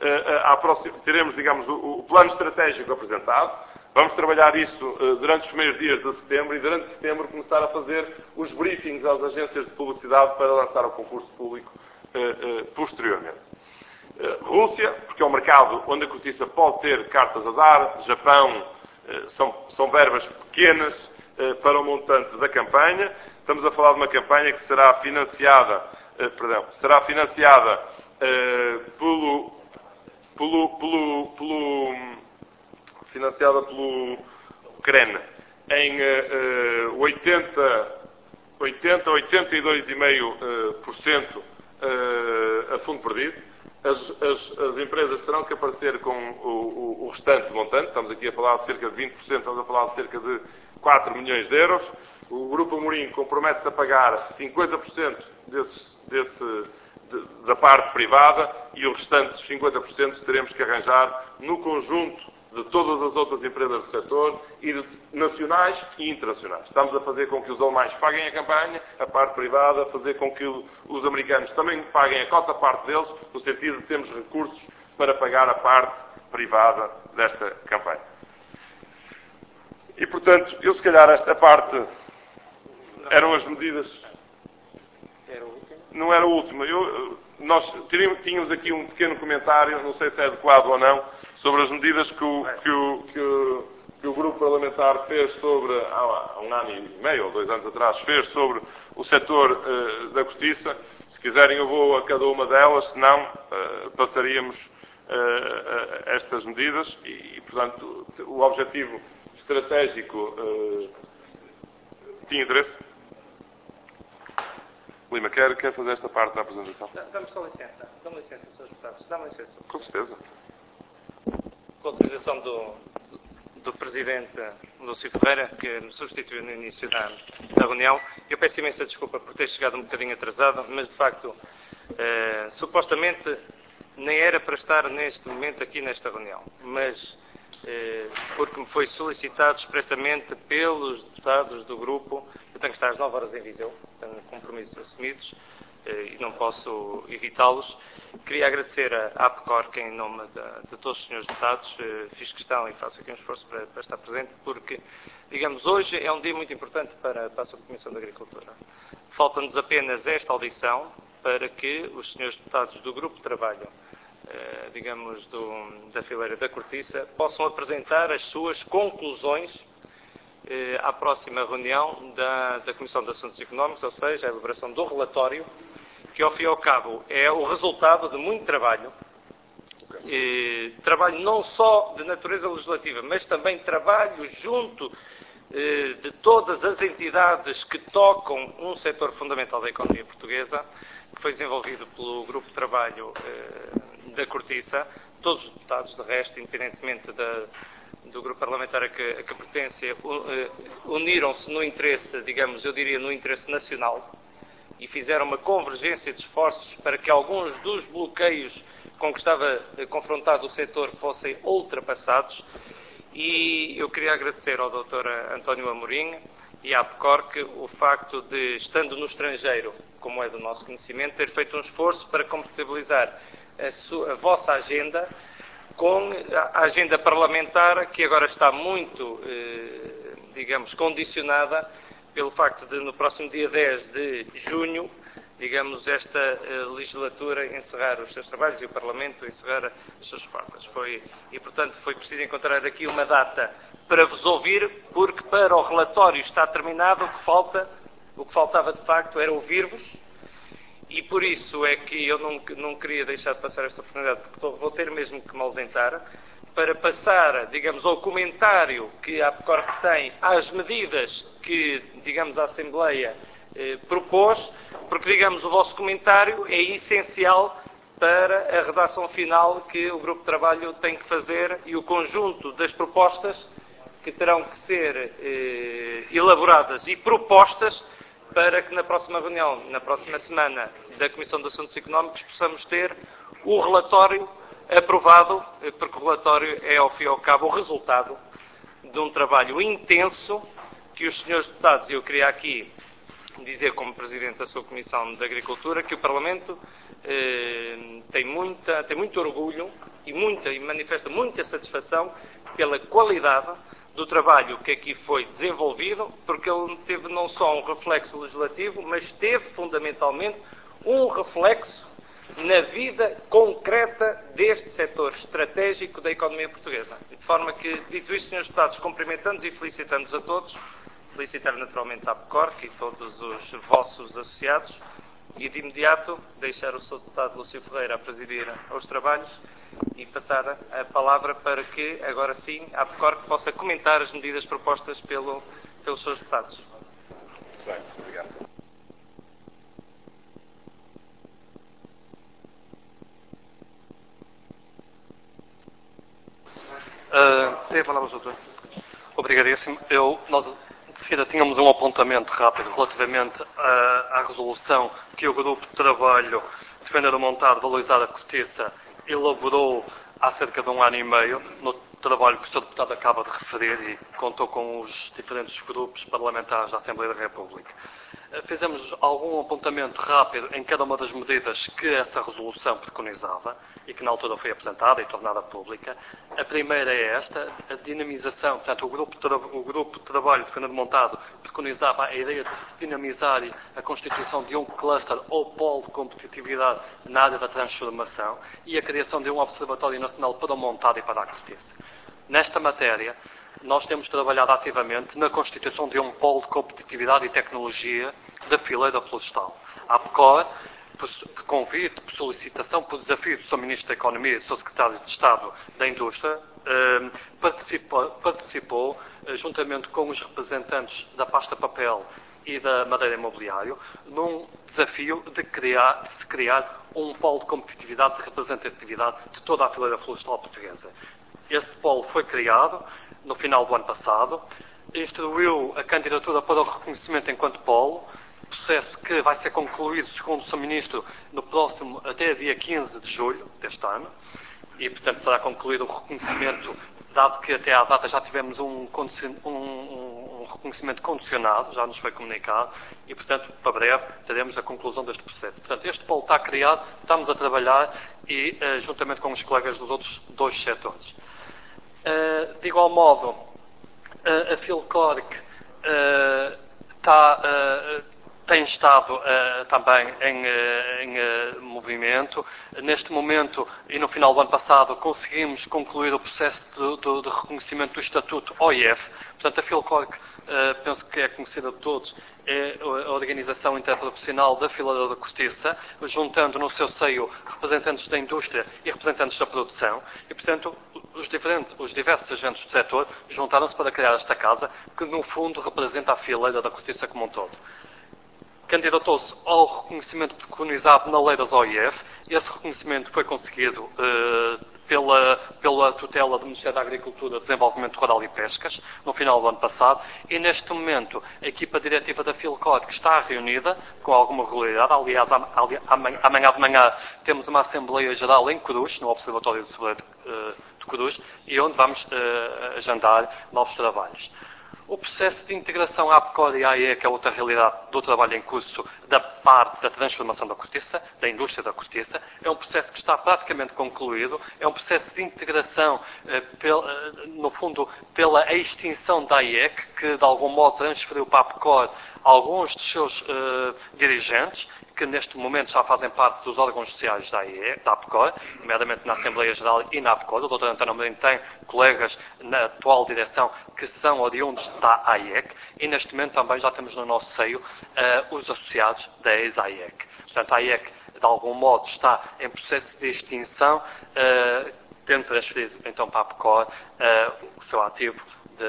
digamos, o plano estratégico apresentado. Vamos trabalhar isso durante os primeiros dias de setembro e, durante setembro, começar a fazer os briefings às agências de publicidade para lançar o concurso público posteriormente. Rússia, porque é um mercado onde a cortiça pode ter cartas a dar. Japão, são verbas pequenas para o montante da campanha. Estamos a falar de uma campanha que será financiada pelo CREN em 82,5% a fundo perdido. As empresas terão que aparecer com o restante montante. Estamos aqui a falar de cerca de 20%, estamos a falar de cerca de 4 milhões de euros. O Grupo Amorim compromete-se a pagar 50% da parte privada e o restante 50% teremos que arranjar no conjunto de todas as outras empresas do setor, nacionais e internacionais. Estamos a fazer com que os alemães paguem a campanha, a parte privada, a fazer com que os americanos também paguem a cota parte deles, no sentido de termos recursos para pagar a parte privada desta campanha. E, portanto, se calhar esta parte eram as medidas... Não era a última. Nós tínhamos aqui um pequeno comentário, não sei se é adequado ou não, sobre as medidas que o grupo parlamentar fez há um ano e meio ou 2 anos atrás, fez sobre o setor da cortiça. Se quiserem eu vou a cada uma delas, se não, passaríamos estas medidas e, portanto, o objetivo estratégico tinha interesse? Lima, quer fazer esta parte da apresentação? Dá-me só licença. Dá-me licença, Sr. Deputados. Dá-me licença. Com certeza. Com a autorização do Presidente Lúcio Ferreira, que me substituiu no início da reunião, eu peço imensa desculpa por ter chegado um bocadinho atrasado, mas, de facto, supostamente nem era para estar neste momento aqui nesta reunião, mas porque me foi solicitado expressamente pelos deputados do grupo. Eu tenho que estar às 9 horas em Viseu, tenho compromissos assumidos e não posso evitá-los. Queria agradecer à APCOR, que em nome de todos os senhores deputados fiz questão e faço aqui um esforço para estar presente, porque, digamos, hoje é um dia muito importante para a Subcomissão de Agricultura. Falta-nos apenas esta audição para que os senhores deputados do grupo de trabalho, digamos, da fileira da cortiça, possam apresentar as suas conclusões à próxima reunião da Comissão de Assuntos Económicos, ou seja, a elaboração do relatório, que ao fim e ao cabo é o resultado de muito trabalho, trabalho não só de natureza legislativa, mas também trabalho junto de todas as entidades que tocam um setor fundamental da economia portuguesa, que foi desenvolvido pelo Grupo de Trabalho da Cortiça. Todos os deputados, de resto, independentemente do grupo parlamentar a que pertence, uniram-se no interesse, digamos, eu diria, no interesse nacional, e fizeram uma convergência de esforços para que alguns dos bloqueios com que estava confrontado o setor fossem ultrapassados. E eu queria agradecer ao Dr. António Amorim e à APCORC o facto de, estando no estrangeiro, como é do nosso conhecimento, ter feito um esforço para compatibilizar a vossa agenda com a agenda parlamentar, que agora está muito, digamos, condicionada pelo facto de, no próximo dia 10 de junho, digamos, esta legislatura encerrar os seus trabalhos e o Parlamento encerrar as suas portas. E, portanto, foi preciso encontrar aqui uma data para vos ouvir, porque para o relatório está terminado, o que faltava de facto era ouvir-vos, e por isso é que eu não queria deixar de passar esta oportunidade, porque vou ter mesmo que me ausentar, para passar, digamos, ao comentário que a APCORC tem às medidas que, digamos, a Assembleia propôs, porque, digamos, o vosso comentário é essencial para a redação final que o Grupo de Trabalho tem que fazer e o conjunto das propostas que terão que ser elaboradas e propostas para que na próxima reunião, na próxima semana da Comissão de Assuntos Económicos, possamos ter o relatório aprovado, porque o relatório é, ao fim e ao cabo, o resultado de um trabalho intenso que os senhores deputados, e eu queria aqui dizer como Presidente da sua Comissão de Agricultura, que o Parlamento tem muito orgulho e manifesta muita satisfação pela qualidade do trabalho que aqui foi desenvolvido, porque ele teve não só um reflexo legislativo, mas teve fundamentalmente um reflexo na vida concreta deste setor estratégico da economia portuguesa. De forma que, dito isto, senhores deputados, cumprimentando-os e felicitando-os a todos, felicitar naturalmente a APCORC e todos os vossos associados, e de imediato deixar o Sr. Deputado Lúcio Ferreira a presidir os trabalhos e passar a palavra para que, agora sim, a APCORC possa comentar as medidas propostas pelos seus deputados. Bem, obrigado. Tem a palavra, doutor. Obrigadíssimo. Nós, de seguida, tínhamos um apontamento rápido relativamente à resolução que o Grupo de Trabalho Defender o Montado, Valorizar a Cortiça elaborou há cerca de 1 ano e meio, no trabalho que o Sr. Deputado acaba de referir e contou com os diferentes grupos parlamentares da Assembleia da República. Fizemos algum apontamento rápido em cada uma das medidas que essa resolução preconizava e que na altura foi apresentada e tornada pública. A primeira é esta, a dinamização. Portanto, o grupo de trabalho de Fernando Montado preconizava a ideia de se dinamizar a constituição de um cluster ou polo de competitividade na área da transformação e a criação de um observatório nacional para o montado e para a cortiça. Nesta matéria, nós temos trabalhado ativamente na constituição de um polo de competitividade e tecnologia da fileira florestal. A APCOR, por convite, por solicitação, por desafio do Sr. Ministro da Economia e do Sr. Secretário de Estado da Indústria, participou, juntamente com os representantes da pasta papel e da madeira imobiliário, num desafio de se criar um polo de competitividade, de representatividade de toda a fileira florestal portuguesa. Esse polo foi criado no final do ano passado, instruiu a candidatura para o reconhecimento enquanto polo, processo que vai ser concluído, segundo o Sr. Ministro, no próximo, até dia 15 de julho deste ano, e, portanto, será concluído o reconhecimento, dado que até à data já tivemos um reconhecimento condicionado, já nos foi comunicado, e, portanto, para breve, teremos a conclusão deste processo. Portanto, este polo está criado, estamos a trabalhar, e juntamente com os colegas dos outros 2 setores. De igual modo, a Filcorc tem estado também em movimento. Neste momento, e no final do ano passado, conseguimos concluir o processo de reconhecimento do Estatuto OIF. Portanto, a Filcorc, penso que é conhecida de todos, é a organização interprofissional da filadeira da cortiça, juntando no seu seio representantes da indústria e representantes da produção. E, portanto, os diversos agentes do setor juntaram-se para criar esta casa, que no fundo representa a fileira da cortiça como um todo. Candidatou-se ao reconhecimento preconizado na lei das OIF. Esse reconhecimento foi conseguido pela tutela do Ministério da Agricultura, Desenvolvimento Rural e Pescas, no final do ano passado, e neste momento a equipa diretiva da Filcorp está reunida com alguma regularidade. Aliás, amanhã de manhã temos uma Assembleia Geral em Cruz, no Observatório de Sobreiro de Cruz, e onde vamos agendar novos trabalhos. O processo de integração à APCOR e à AEC é outra realidade do trabalho em curso da parte da transformação da cortiça, da indústria da cortiça. É um processo que está praticamente concluído. É um processo de integração, no fundo, pela extinção da AEC, que de algum modo transferiu para a APCOR alguns dos seus dirigentes, que neste momento já fazem parte dos órgãos sociais da APCOR, nomeadamente na Assembleia Geral e na APCOR. O Dr. António Amorim tem colegas na atual direção que são oriundos da AIEC, e neste momento também já temos no nosso seio os associados da ex-AIEC. Portanto, a AIEC, de algum modo, está em processo de extinção, tendo transferido então para a APCOR o seu ativo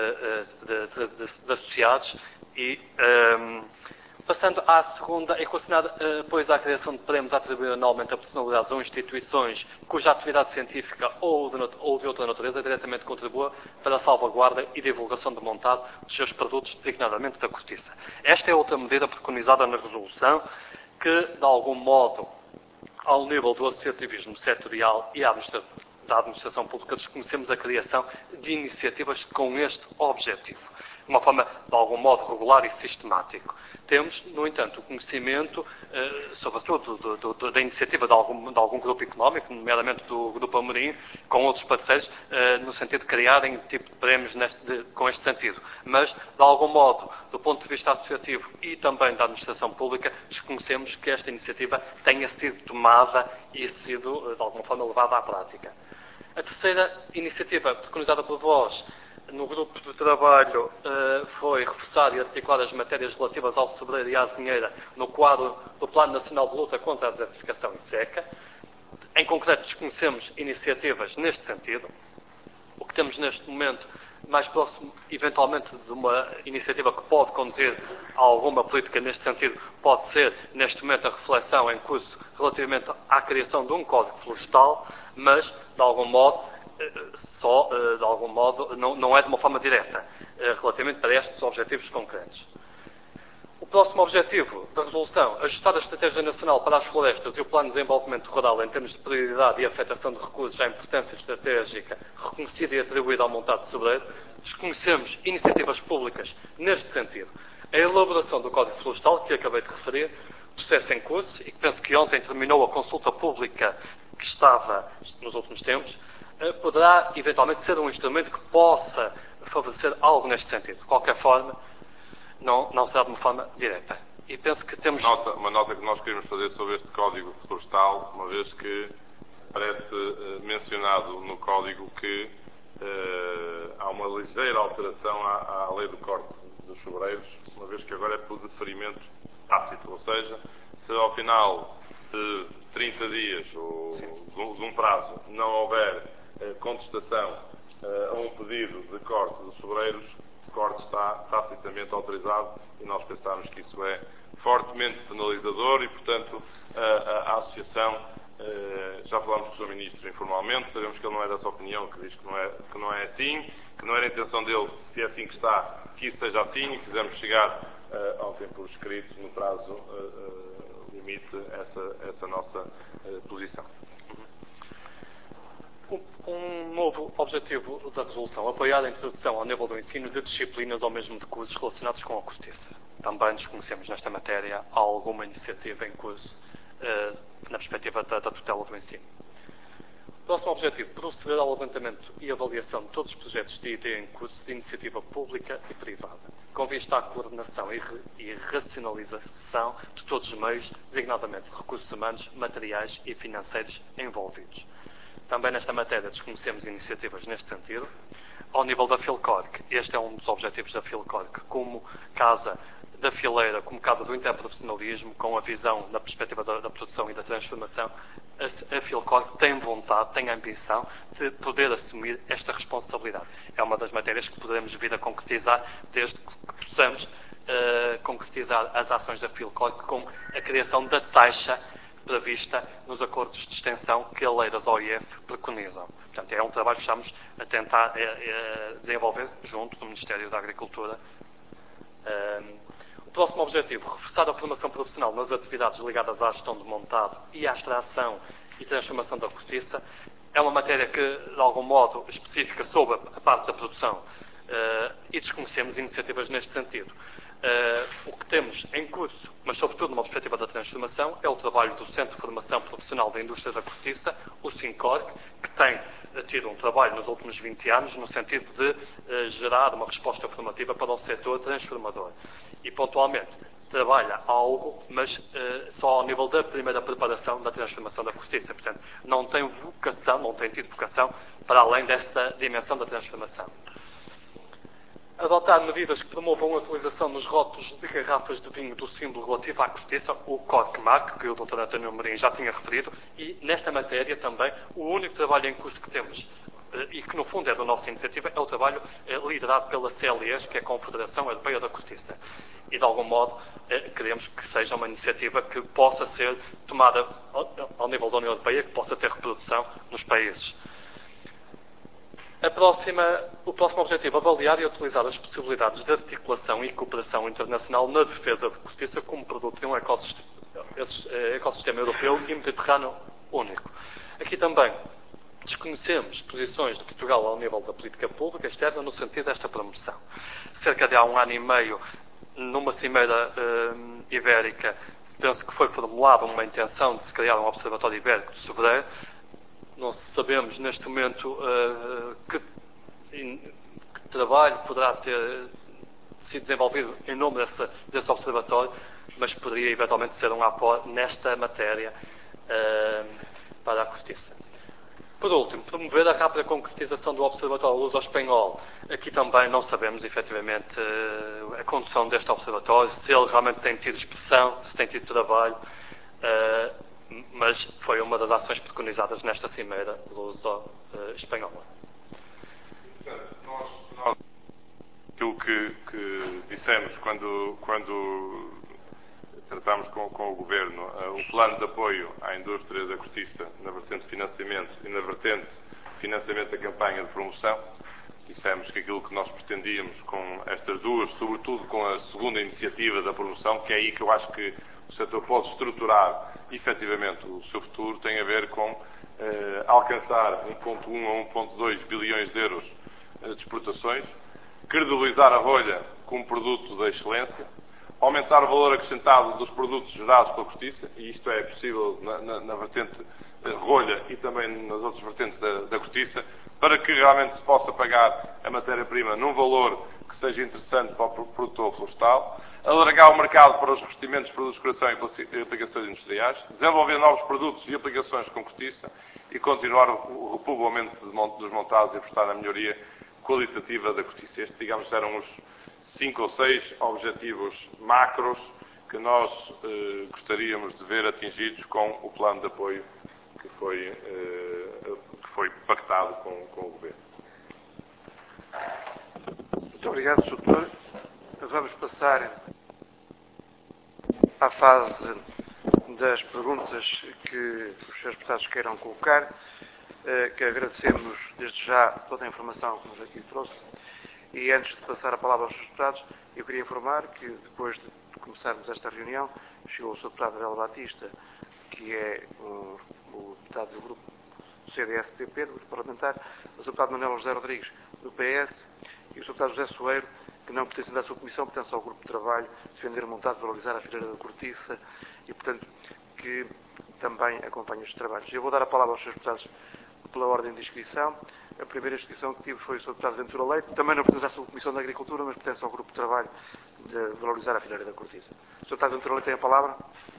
de associados e... Passando à segunda, é considerada, pois, a criação de prémios a atribuir anualmente a personalidades ou instituições cuja atividade científica ou de outra natureza diretamente contribua para a salvaguarda e divulgação de montado dos seus produtos, designadamente da cortiça. Esta é outra medida preconizada na resolução que, de algum modo, ao nível do associativismo setorial e da administração pública, desconhecemos a criação de iniciativas com este objetivo, de uma forma, de algum modo, regular e sistemático. Temos, no entanto, o conhecimento, sobretudo, da iniciativa de algum grupo económico, nomeadamente do Grupo Amorim, com outros parceiros, no sentido de criarem tipo de prémios com este sentido. Mas, de algum modo, do ponto de vista associativo e também da administração pública, desconhecemos que esta iniciativa tenha sido tomada e sido, de alguma forma, levada à prática. A terceira iniciativa, preconizada por vós, no grupo de trabalho, foi reforçar e articular as matérias relativas ao sobreiro e à azinheira no quadro do Plano Nacional de Luta contra a Desertificação e Seca. Em concreto, desconhecemos iniciativas neste sentido. O que temos neste momento, mais próximo, eventualmente, de uma iniciativa que pode conduzir a alguma política neste sentido, pode ser, neste momento, a reflexão em curso relativamente à criação de um Código Florestal, mas, de algum modo, não é de uma forma direta, relativamente para estes objetivos concretos. O próximo objetivo da resolução, ajustar a Estratégia Nacional para as Florestas e o Plano de Desenvolvimento Rural em termos de prioridade e afetação de recursos à importância estratégica reconhecida e atribuída ao montado de sobreiro. Desconhecemos iniciativas públicas neste sentido. A elaboração do Código Florestal, que acabei de referir, processo em curso, e que penso que ontem terminou a consulta pública que estava nos últimos tempos, poderá eventualmente ser um instrumento que possa favorecer algo neste sentido. De qualquer forma, não será de uma forma direta. E penso que temos... Uma nota que nós queremos fazer sobre este Código Florestal, uma vez que parece mencionado no Código que há uma ligeira alteração à lei do corte dos sobreiros, uma vez que agora é por deferimento tácito, ou seja, se ao final de 30 dias ou de um prazo não houver contestação a um pedido de corte dos sobreiros, o corte está tacitamente autorizado, e nós pensamos que isso é fortemente penalizador e, portanto, a Associação, já falámos com o Sr. Ministro informalmente, sabemos que ele não é dessa opinião, que diz que não é assim, que não era a intenção dele, se é assim que está, que isso seja assim, e quisemos chegar ontem por escrito, no prazo limite, essa nossa posição. Um novo objetivo da resolução, apoiar a introdução ao nível do ensino de disciplinas ou mesmo de cursos relacionados com a cortiça. Também desconhecemos nesta matéria alguma iniciativa em curso na perspectiva da tutela do ensino. O Próximo objetivo, proceder ao levantamento e avaliação de todos os projetos de IT em curso de iniciativa pública e privada, com vista à coordenação e racionalização de todos os meios, designadamente recursos humanos, materiais e financeiros envolvidos. Também nesta matéria desconhecemos iniciativas neste sentido. Ao nível da Filcorc, este é um dos objetivos da Filcorc, como casa da fileira, como casa do interprofissionalismo, com a visão na perspectiva da produção e da transformação. A Filcorc tem vontade, tem ambição de poder assumir esta responsabilidade. É uma das matérias que poderemos vir a concretizar desde que possamos concretizar as ações da Filcorc com a criação da taxa prevista nos acordos de extensão que a lei das OIF preconizam. Portanto, é um trabalho que estamos a tentar desenvolver junto do Ministério da Agricultura. O próximo objetivo, reforçar a formação profissional nas atividades ligadas à gestão de montado e à extração e transformação da cortiça. É uma matéria que, de algum modo, específica sobre a parte da produção e desconhecemos iniciativas neste sentido. O que temos em curso, mas sobretudo numa perspectiva da transformação, é o trabalho do Centro de Formação Profissional da Indústria da Cortiça, o SINCORC, que tem tido um trabalho nos últimos 20 anos no sentido de gerar uma resposta formativa para o setor transformador. E, pontualmente, trabalha algo, mas só ao nível da primeira preparação da transformação da cortiça. Portanto, não tem vocação, não tem tido vocação para além dessa dimensão da transformação. Adotar medidas que promovam a utilização nos rótulos de garrafas de vinho do símbolo relativo à cortiça, o CORC-MAC, que o Dr. António Amorim já tinha referido, e nesta matéria também o único trabalho em curso que temos, e que no fundo é da nossa iniciativa, é o trabalho liderado pela CLES, que é a Confederação Europeia da Cortiça. E de algum modo queremos que seja uma iniciativa que possa ser tomada ao nível da União Europeia, que possa ter reprodução nos países. O próximo objetivo, avaliar e utilizar as possibilidades de articulação e cooperação internacional na defesa de cortiça como produto de um ecossistema europeu e mediterrâneo único. Aqui também desconhecemos posições de Portugal ao nível da política pública externa no sentido desta promoção. Cerca de há 1 ano e meio, numa cimeira ibérica, penso que foi formulada uma intenção de se criar um observatório ibérico de soberano. Não sabemos neste momento que trabalho poderá ter sido desenvolvido em nome desse observatório, mas poderia eventualmente ser um apoio nesta matéria para a cortiça. Por último, promover a rápida concretização do Observatório Luso-Espanhol. Aqui também não sabemos efetivamente a condução deste observatório, se ele realmente tem tido expressão, se tem tido trabalho. Mas foi uma das ações preconizadas nesta cimeira luso-espanhola. Nós aquilo que dissemos quando tratámos com o Governo o plano de apoio à indústria da cortiça na vertente de financiamento e na vertente de financiamento da campanha de promoção, dissemos que aquilo que nós pretendíamos com estas duas, sobretudo com a segunda iniciativa da promoção, que é aí que eu acho que o setor pode estruturar efetivamente o seu futuro, tem a ver com alcançar 1,1 a 1,2 bilhões de euros de exportações, credibilizar a rolha como produto da excelência, aumentar o valor acrescentado dos produtos gerados pela cortiça, e isto é possível na vertente rolha e também nas outras vertentes da cortiça, para que realmente se possa pagar a matéria-prima num valor que seja interessante para o produtor florestal, alargar o mercado para os revestimentos de produtos de decoração e aplicações industriais, desenvolver novos produtos e aplicações com cortiça e continuar o repovoamento dos montados e apostar na melhoria qualitativa da cortiça. Estes, digamos, eram os 5 ou 6 objetivos macros que nós gostaríamos de ver atingidos com o plano de apoio que foi pactado com o Governo. Muito obrigado, Sr. Doutor. Vamos passar à fase das perguntas que os Srs. Deputados queiram colocar, que agradecemos desde já toda a informação que nos aqui trouxe. E antes de passar a palavra aos Srs. Deputados, eu queria informar que depois de começarmos esta reunião, chegou o Sr. Deputado Abel Batista, que é o deputado do grupo CDS-PP, do grupo parlamentar, o Sr. Deputado Manuel José Rodrigues, do PS, e o Sr. Deputado José Soeiro, que não pertence à sua comissão, pertence ao grupo de trabalho Defender o Montado, Valorizar a Fileira da Cortiça, e, portanto, que também acompanha estes trabalhos. Eu vou dar a palavra aos Srs. Deputados pela ordem de inscrição. A primeira inscrição que tive foi o Sr. Deputado Ventura Leite, também não pertence à Subcomissão da Agricultura, mas pertence ao Grupo de Trabalho de valorizar a fileira da cortiça. O Sr. Deputado Ventura Leite tem a palavra.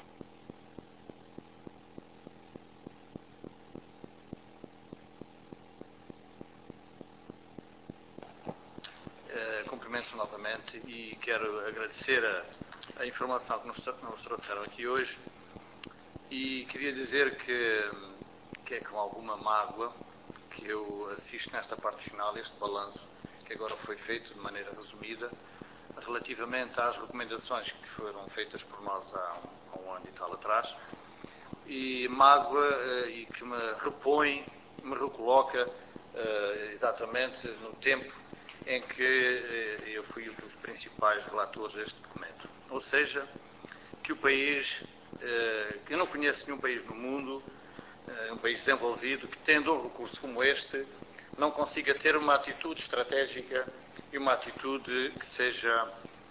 Cumprimento novamente e quero agradecer a informação que nos trouxeram aqui hoje e queria dizer que é com alguma mágoa que eu assisto nesta parte final este balanço que agora foi feito de maneira resumida relativamente às recomendações que foram feitas por nós há um ano e tal atrás, e mágoa e que me repõe, me recoloca exatamente no tempo em que eu fui um dos principais relatores deste documento. Ou seja, que o país, que eu não conheço nenhum país no mundo, um país desenvolvido, que tendo um recurso como este, não consiga ter uma atitude estratégica e uma atitude que seja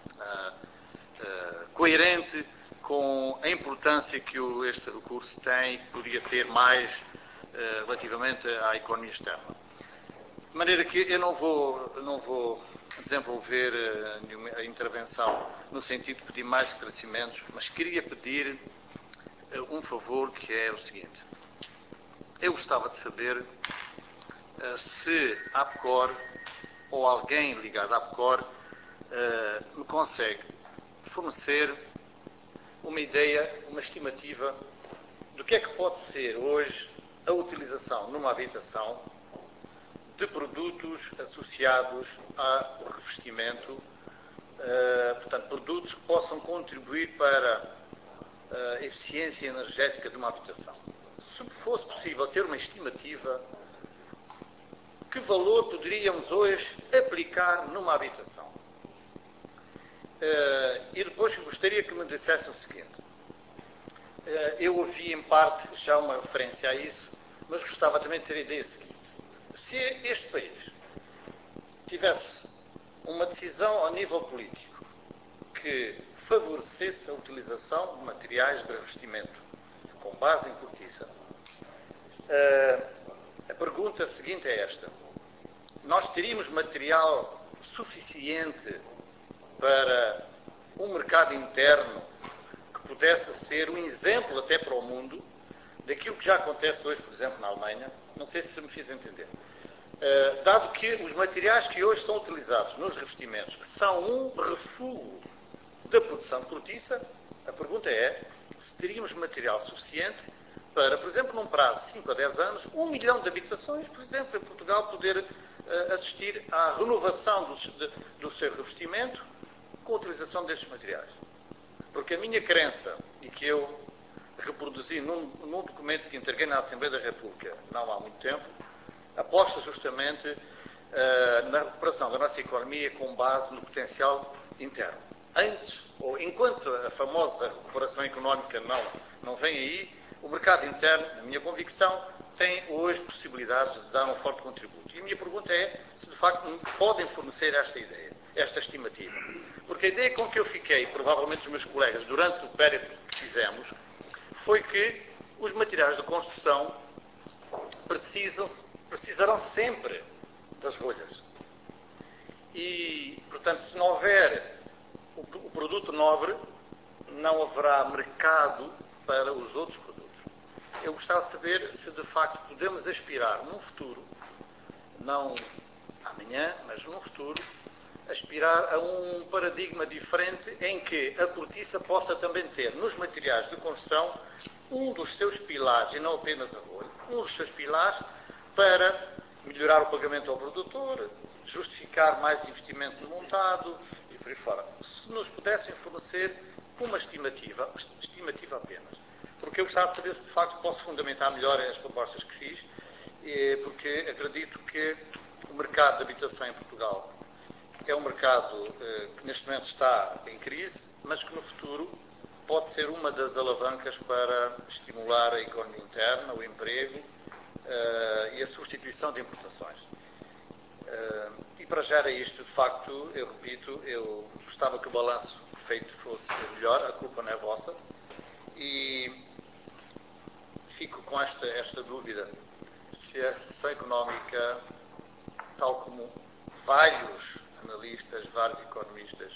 coerente com a importância que este recurso tem e que podia ter mais relativamente à economia externa. De maneira que eu não vou desenvolver a intervenção no sentido de pedir mais esclarecimentos, mas queria pedir um favor, que é o seguinte. Eu gostava de saber se a APCOR ou alguém ligado à APCOR me consegue fornecer uma ideia, uma estimativa do que é que pode ser hoje a utilização numa habitação de produtos associados ao revestimento, portanto, produtos que possam contribuir para a eficiência energética de uma habitação. Se fosse possível ter uma estimativa, que valor poderíamos hoje aplicar numa habitação? E depois gostaria que me dissesse o seguinte. Eu ouvi em parte já uma referência a isso, mas gostava também de ter a ideia seguinte. Se este país tivesse uma decisão ao nível político que favorecesse a utilização de materiais de revestimento com base em cortiça, a pergunta seguinte é esta. Nós teríamos material suficiente para um mercado interno que pudesse ser um exemplo até para o mundo daquilo que já acontece hoje, por exemplo, na Alemanha? Não sei se me fiz entender. Dado que os materiais que hoje são utilizados nos revestimentos, que são um refúgio da produção de cortiça, a pergunta é se teríamos material suficiente para, por exemplo, num prazo de 5 a 10 anos, 1 milhão de habitações, por exemplo, em Portugal, poder assistir à renovação do seu revestimento com a utilização destes materiais. Porque a minha crença, e que eu reproduzi num documento que entreguei na Assembleia da República não há muito tempo, aposta justamente na recuperação da nossa economia com base no potencial interno. Antes, ou enquanto a famosa recuperação económica não vem aí, o mercado interno, na minha convicção, tem hoje possibilidades de dar um forte contributo. E a minha pergunta é se de facto me podem fornecer esta ideia, esta estimativa. Porque a ideia com que eu fiquei, provavelmente os meus colegas, durante o périplo que fizemos, foi que os materiais de construção precisarão sempre das rolhas. E, portanto, se não houver o produto nobre, não haverá mercado para os outros produtos. Eu gostava de saber se, de facto, podemos aspirar num futuro, não amanhã, mas num futuro, aspirar a um paradigma diferente em que a cortiça possa também ter, nos materiais de construção, um dos seus pilares, e não apenas a rolha, um dos seus pilares para melhorar o pagamento ao produtor, justificar mais investimento no montado e por aí fora. Se nos pudessem fornecer uma estimativa apenas. Porque eu gostava de saber se de facto posso fundamentar melhor as propostas que fiz, porque acredito que o mercado de habitação em Portugal é um mercado que neste momento está em crise, mas que no futuro pode ser uma das alavancas para estimular a economia interna, o emprego e a substituição de importações. E para já era isto, de facto, eu repito, eu gostava que o balanço feito fosse melhor, a culpa não é vossa, e fico com esta dúvida, se a recessão económica, tal como vários analistas, vários economistas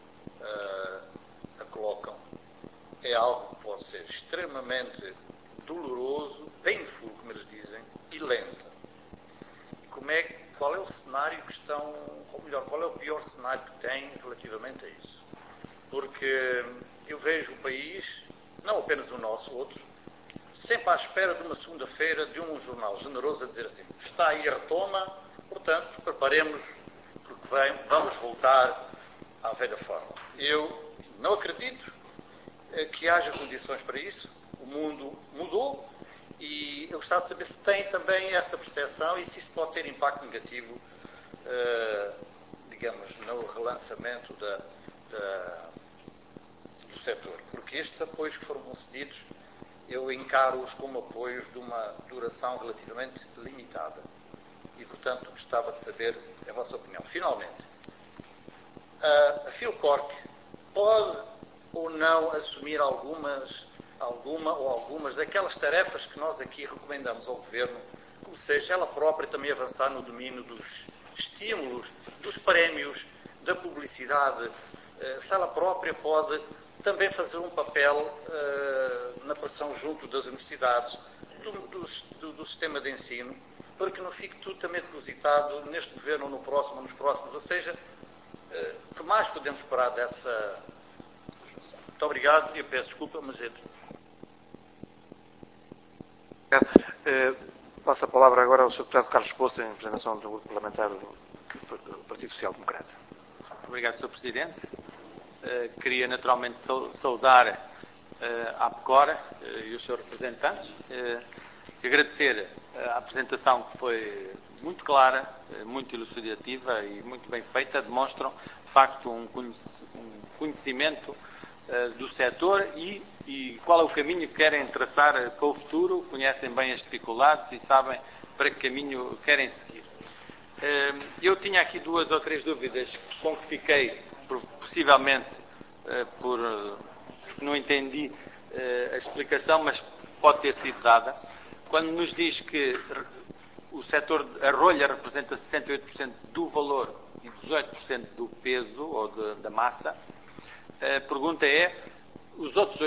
a colocam, é algo que pode ser extremamente doloroso, painful, como eles dizem, e lenta. Qual é o cenário que estão, ou melhor, qual é o pior cenário que têm relativamente a isso? Porque eu vejo o país, não apenas o nosso, outros, sempre à espera de uma segunda-feira de um jornal generoso a dizer assim: está aí a retoma, portanto, preparemos, porque vamos voltar à velha forma. Eu não acredito que haja condições para isso. O mundo mudou e eu gostava de saber se tem também essa percepção e se isso pode ter impacto negativo, digamos, no relançamento do setor. Porque estes apoios que foram concedidos, eu encaro-os como apoios de uma duração relativamente limitada. E, portanto, gostava de saber a vossa opinião. Finalmente, a Philcorp pode ou não assumir algumas daquelas tarefas que nós aqui recomendamos ao Governo, como seja ela própria também avançar no domínio dos estímulos, dos prémios, da publicidade, se ela própria pode também fazer um papel na pressão junto das universidades, do sistema de ensino, para que não fique tudo também depositado neste Governo ou no próximo ou nos próximos. Ou seja, o que mais podemos esperar dessa... Muito obrigado e eu peço desculpa, mas é... Passo a palavra agora ao Sr. Deputado Carlos Poço, em representação do Grupo Parlamentar do Partido Social Democrata. Obrigado, Sr. Presidente. Queria naturalmente saudar a APCOR e os seus representantes. Agradecer a apresentação, que foi muito clara, muito elucidativa e muito bem feita. Demonstram, de facto, um conhecimento do setor e qual é o caminho que querem traçar para o futuro. Conhecem bem as dificuldades e sabem para que caminho querem seguir. Eu tinha aqui 2 ou 3 dúvidas com que fiquei, possivelmente, porque não entendi a explicação, mas pode ter sido dada. Quando nos diz que o setor a rolha representa 68% do valor e 18% do peso ou da massa, a pergunta é: os outros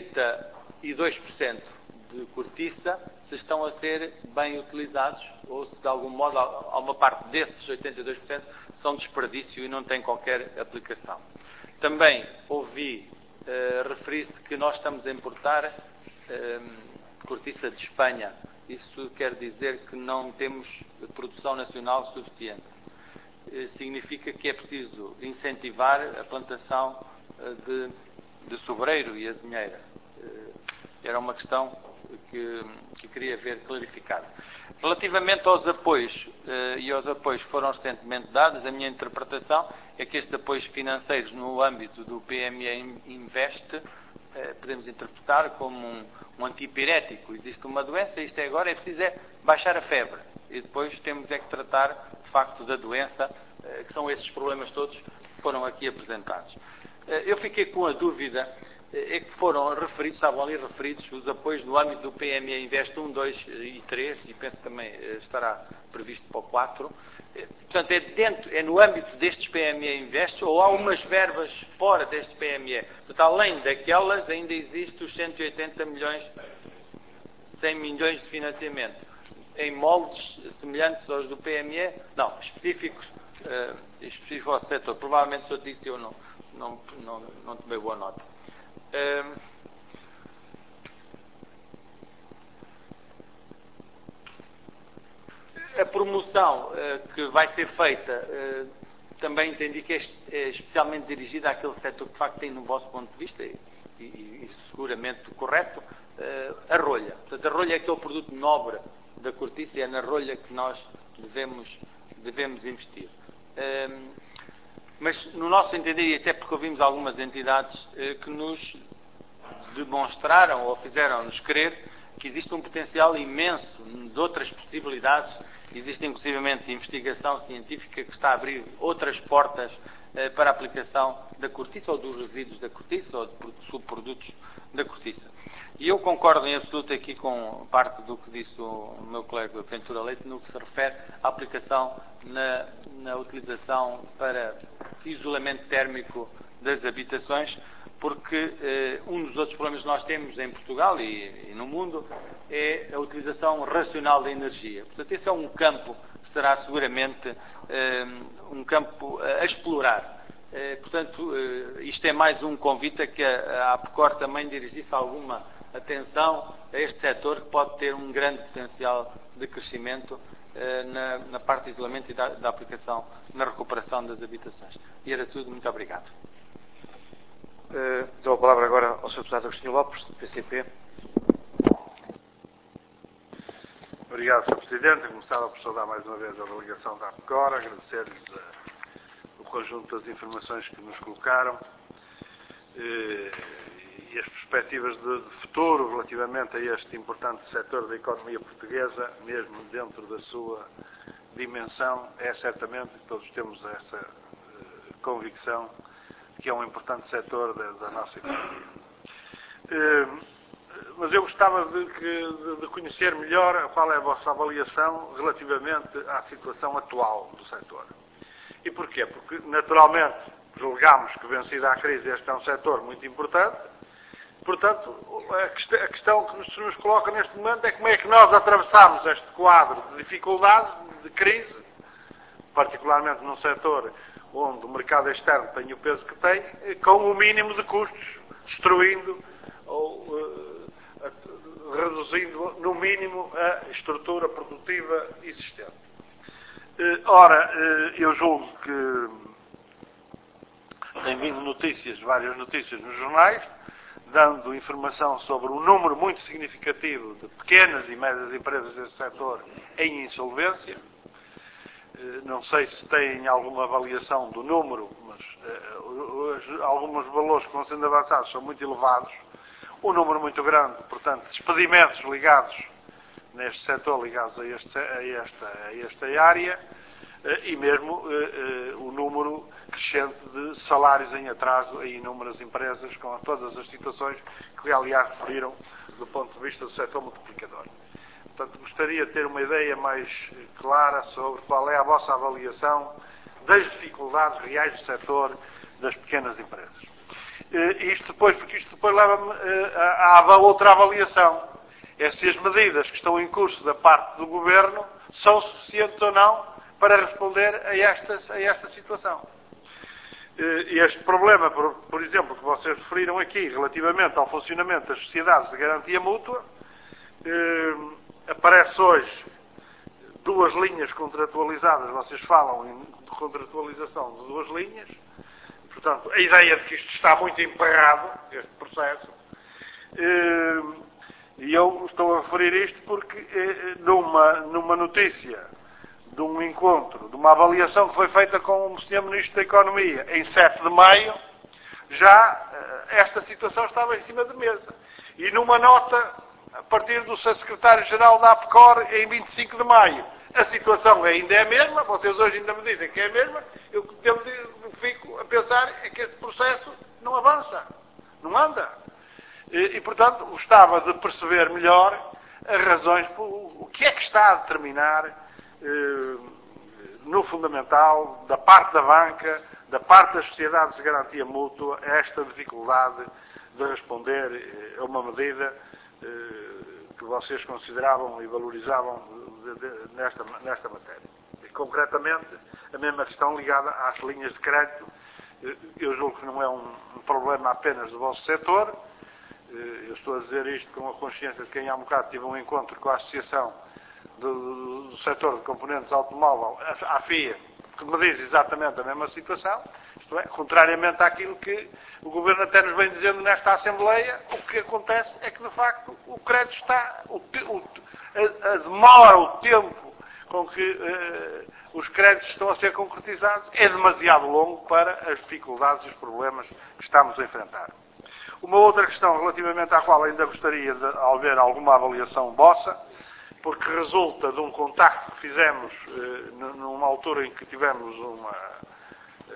82% de cortiça, se estão a ser bem utilizados ou se de algum modo há uma parte desses 82% são desperdício e não têm qualquer aplicação. Também ouvi referir-se que nós estamos a importar cortiça de Espanha. Isso quer dizer que não temos produção nacional suficiente. Significa que é preciso incentivar a plantação de sobreiro e azinheira. Era uma questão que queria ver clarificada. Relativamente aos apoios, e aos apoios que foram recentemente dados, a minha interpretação é que estes apoios financeiros no âmbito do PME Invest podemos interpretar como um antipirético. Existe uma doença, isto é agora, é preciso baixar a febre. E depois temos que tratar, de facto, da doença, que são esses problemas todos que foram aqui apresentados. Eu fiquei com a dúvida, é que foram referidos, estavam ali referidos os apoios no âmbito do PME Invest 1, 2 e 3, e penso que também estará previsto para o 4. Portanto, é no âmbito destes PME Invest ou há umas verbas fora deste PME? Portanto, além daquelas, ainda existe os 180 milhões, 100 milhões de financiamento em moldes semelhantes aos do PME? Não, específicos ao setor. Provavelmente, se eu disse, eu não tomei boa nota. A promoção que vai ser feita, também entendi que é especialmente dirigida àquele setor que de facto tem, no vosso ponto de vista, e seguramente correto, a rolha. Portanto, a rolha é aquele produto nobre da cortiça e é na rolha que nós devemos investir. Mas, no nosso entender, e até porque ouvimos algumas entidades que nos demonstraram ou fizeram-nos crer que existe um potencial imenso de outras possibilidades, existe inclusivamente investigação científica que está a abrir outras portas para a aplicação da cortiça ou dos resíduos da cortiça ou de subprodutos da cortiça. E eu concordo em absoluto aqui com parte do que disse o meu colega Ventura Leite no que se refere à aplicação na utilização para isolamento térmico das habitações, porque um dos outros problemas que nós temos em Portugal e no mundo é a utilização racional da energia. Portanto, esse é um campo que será seguramente um campo a explorar. Portanto, isto é mais um convite a que a APCOR também dirigisse alguma atenção a este setor que pode ter um grande potencial de crescimento na parte de isolamento e da aplicação na recuperação das habitações. E era tudo. Muito obrigado. Dou a palavra agora ao Sr. Deputado Agostinho Lopes, do PCP. Obrigado, Sr. Presidente. Começava por saudar mais uma vez a delegação da APCOR, agradecer-lhes o conjunto das informações que nos colocaram e as perspectivas de futuro relativamente a este importante setor da economia portuguesa, mesmo dentro da sua dimensão, é certamente, todos temos essa convicção, que é um importante setor da nossa economia. Mas eu gostava de conhecer melhor qual é a vossa avaliação relativamente à situação atual do setor. E porquê? Porque, naturalmente, julgamos que, vencida a crise, este é um setor muito importante. Portanto, a questão que se nos coloca neste momento é como é que nós atravessamos este quadro de dificuldades, de crise, particularmente num setor onde o mercado externo tem o peso que tem, com o mínimo de custos, destruindo ou reduzindo no mínimo a estrutura produtiva existente. Ora, eu julgo que tem vindo várias notícias nos jornais, dando informação sobre um número muito significativo de pequenas e médias empresas deste setor em insolvência. Não sei se têm alguma avaliação do número, mas alguns valores que vão sendo avançados são muito elevados. Um número muito grande, portanto, de despedimentos ligados neste setor, ligados a esta área, e mesmo o número crescente de salários em atraso em inúmeras empresas, com todas as situações que, aliás, referiram do ponto de vista do setor multiplicador. Portanto, gostaria de ter uma ideia mais clara sobre qual é a vossa avaliação das dificuldades reais do setor das pequenas empresas. Porque isto depois leva-me à outra avaliação. É se as medidas que estão em curso da parte do Governo são suficientes ou não para responder a esta situação. Este problema, por exemplo, que vocês referiram aqui, relativamente ao funcionamento das sociedades de garantia mútua, aparece hoje 2 linhas contratualizadas, vocês falam em contratualização de 2 linhas, portanto, a ideia de que isto está muito emperrado, este processo, e eu estou a referir isto porque numa notícia de um encontro, de uma avaliação que foi feita com o Sr. Ministro da Economia em 7 de maio, já esta situação estava em cima da mesa. E numa nota, a partir do Sr. Secretário-Geral da APCOR, em 25 de maio, a situação ainda é a mesma, vocês hoje ainda me dizem que é a mesma, eu fico a pensar é que este processo não avança, não anda. E portanto, gostava de perceber melhor as razões, o que é que está a determinar no fundamental, da parte da banca, da parte das sociedades de garantia mútua, esta dificuldade de responder a uma medida que vocês consideravam e valorizavam nesta matéria. E, concretamente, a mesma questão ligada às linhas de crédito. Eu julgo que não é um problema apenas do vosso setor. Eu estou a dizer isto com a consciência de quem há um bocado tive um encontro com a Associação do Setor de Componentes Automóvel, a FIA, que me diz exatamente a mesma situação. Isto é, contrariamente àquilo que o Governo até nos vem dizendo nesta Assembleia, o que acontece é que, de facto, o crédito está, a demora, o tempo com que os créditos estão a ser concretizados é demasiado longo para as dificuldades e os problemas que estamos a enfrentar. Uma outra questão relativamente à qual ainda gostaria de haver alguma avaliação vossa, porque resulta de um contacto que fizemos numa altura em que tivemos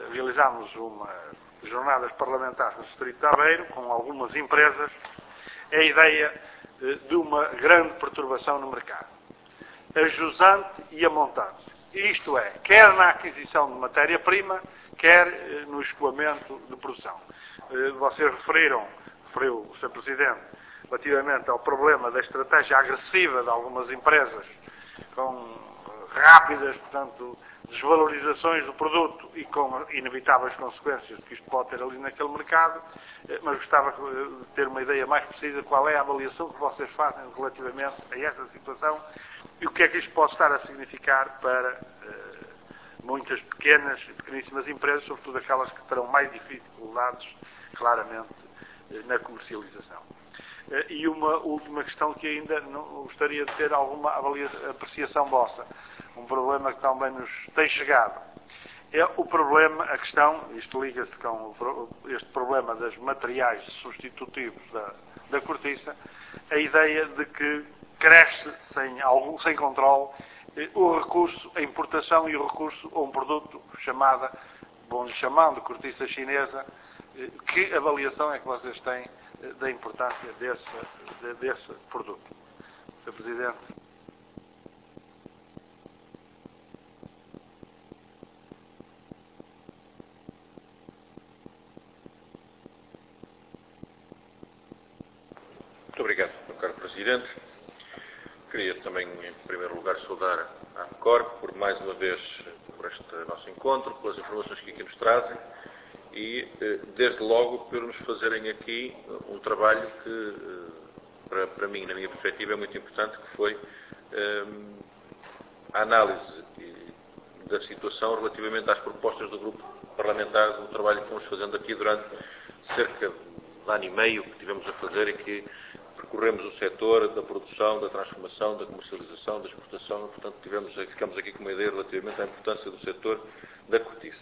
realizámos umas jornadas parlamentares no Distrito de Aveiro, com algumas empresas, a ideia de uma grande perturbação no mercado, a jusante e a montante. Isto é, quer na aquisição de matéria-prima, quer no escoamento de produção. Vocês referiu o Sr. Presidente, relativamente ao problema da estratégia agressiva de algumas empresas, com rápidas, portanto, desvalorizações do produto e com inevitáveis consequências que isto pode ter ali naquele mercado, mas gostava de ter uma ideia mais precisa qual é a avaliação que vocês fazem relativamente a esta situação e o que é que isto pode estar a significar para muitas pequenas e pequeníssimas empresas, sobretudo aquelas que terão mais dificuldades, claramente, na comercialização. E uma última questão que ainda não gostaria de ter alguma apreciação vossa, um problema que também nos tem chegado, é o problema, a questão, isto liga-se com este problema dos materiais substitutivos da cortiça, a ideia de que cresce sem controle o recurso à importação e o recurso a um produto vão-lhe chamando cortiça chinesa. Que avaliação é que vocês têm da importância desse produto? Sr. Presidente. Muito obrigado, meu caro Presidente. Queria também, em primeiro lugar, saudar a APCOR por mais uma vez por este nosso encontro, pelas informações que aqui nos trazem e, desde logo, por nos fazerem aqui um trabalho que, para mim, na minha perspectiva, é muito importante, que foi a análise da situação relativamente às propostas do grupo parlamentar, do trabalho que fomos fazendo aqui durante cerca de ano e meio que tivemos a fazer e que percorremos o setor da produção, da transformação, da comercialização, da exportação, portanto ficamos aqui com uma ideia relativamente à importância do setor da cortiça.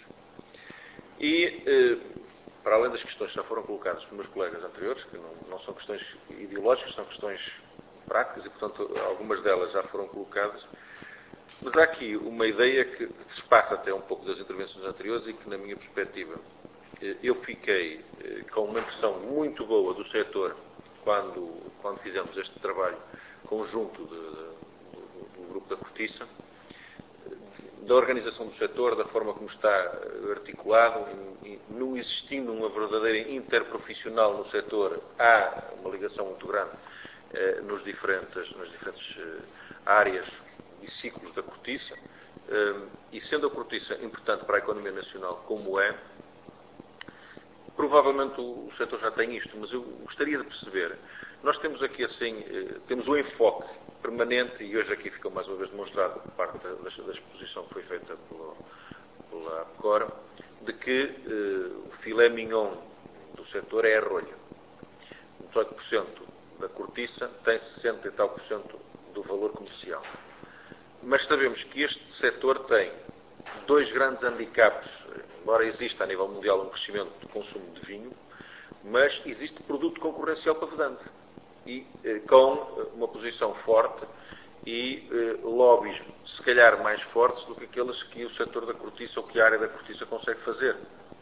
E, para além das questões que já foram colocadas pelos meus colegas anteriores, que não são questões ideológicas, são questões práticas e, portanto, algumas delas já foram colocadas, mas há aqui uma ideia que se passa até um pouco das intervenções anteriores e que, na minha perspectiva, eu fiquei com uma impressão muito boa do setor quando fizemos este trabalho conjunto do grupo da cortiça, da organização do setor, da forma como está articulado, e não existindo uma verdadeira interprofissional no setor, há uma ligação muito grande nas diferentes áreas e ciclos da cortiça, e sendo a cortiça importante para a economia nacional como é, provavelmente o setor já tem isto, mas eu gostaria de perceber, nós temos aqui assim, temos um enfoque permanente, e hoje aqui ficou mais uma vez demonstrado por parte da exposição que foi feita pela APCOR, de que o filé mignon do setor é a rolha. 18% da cortiça tem 60 e tal por cento do valor comercial. Mas sabemos que este setor tem dois grandes handicaps, embora exista a nível mundial um crescimento do consumo de vinho, mas existe produto concorrencial para vedante e com uma posição forte e lobbies se calhar mais fortes do que aqueles que o setor da cortiça ou que a área da cortiça consegue fazer.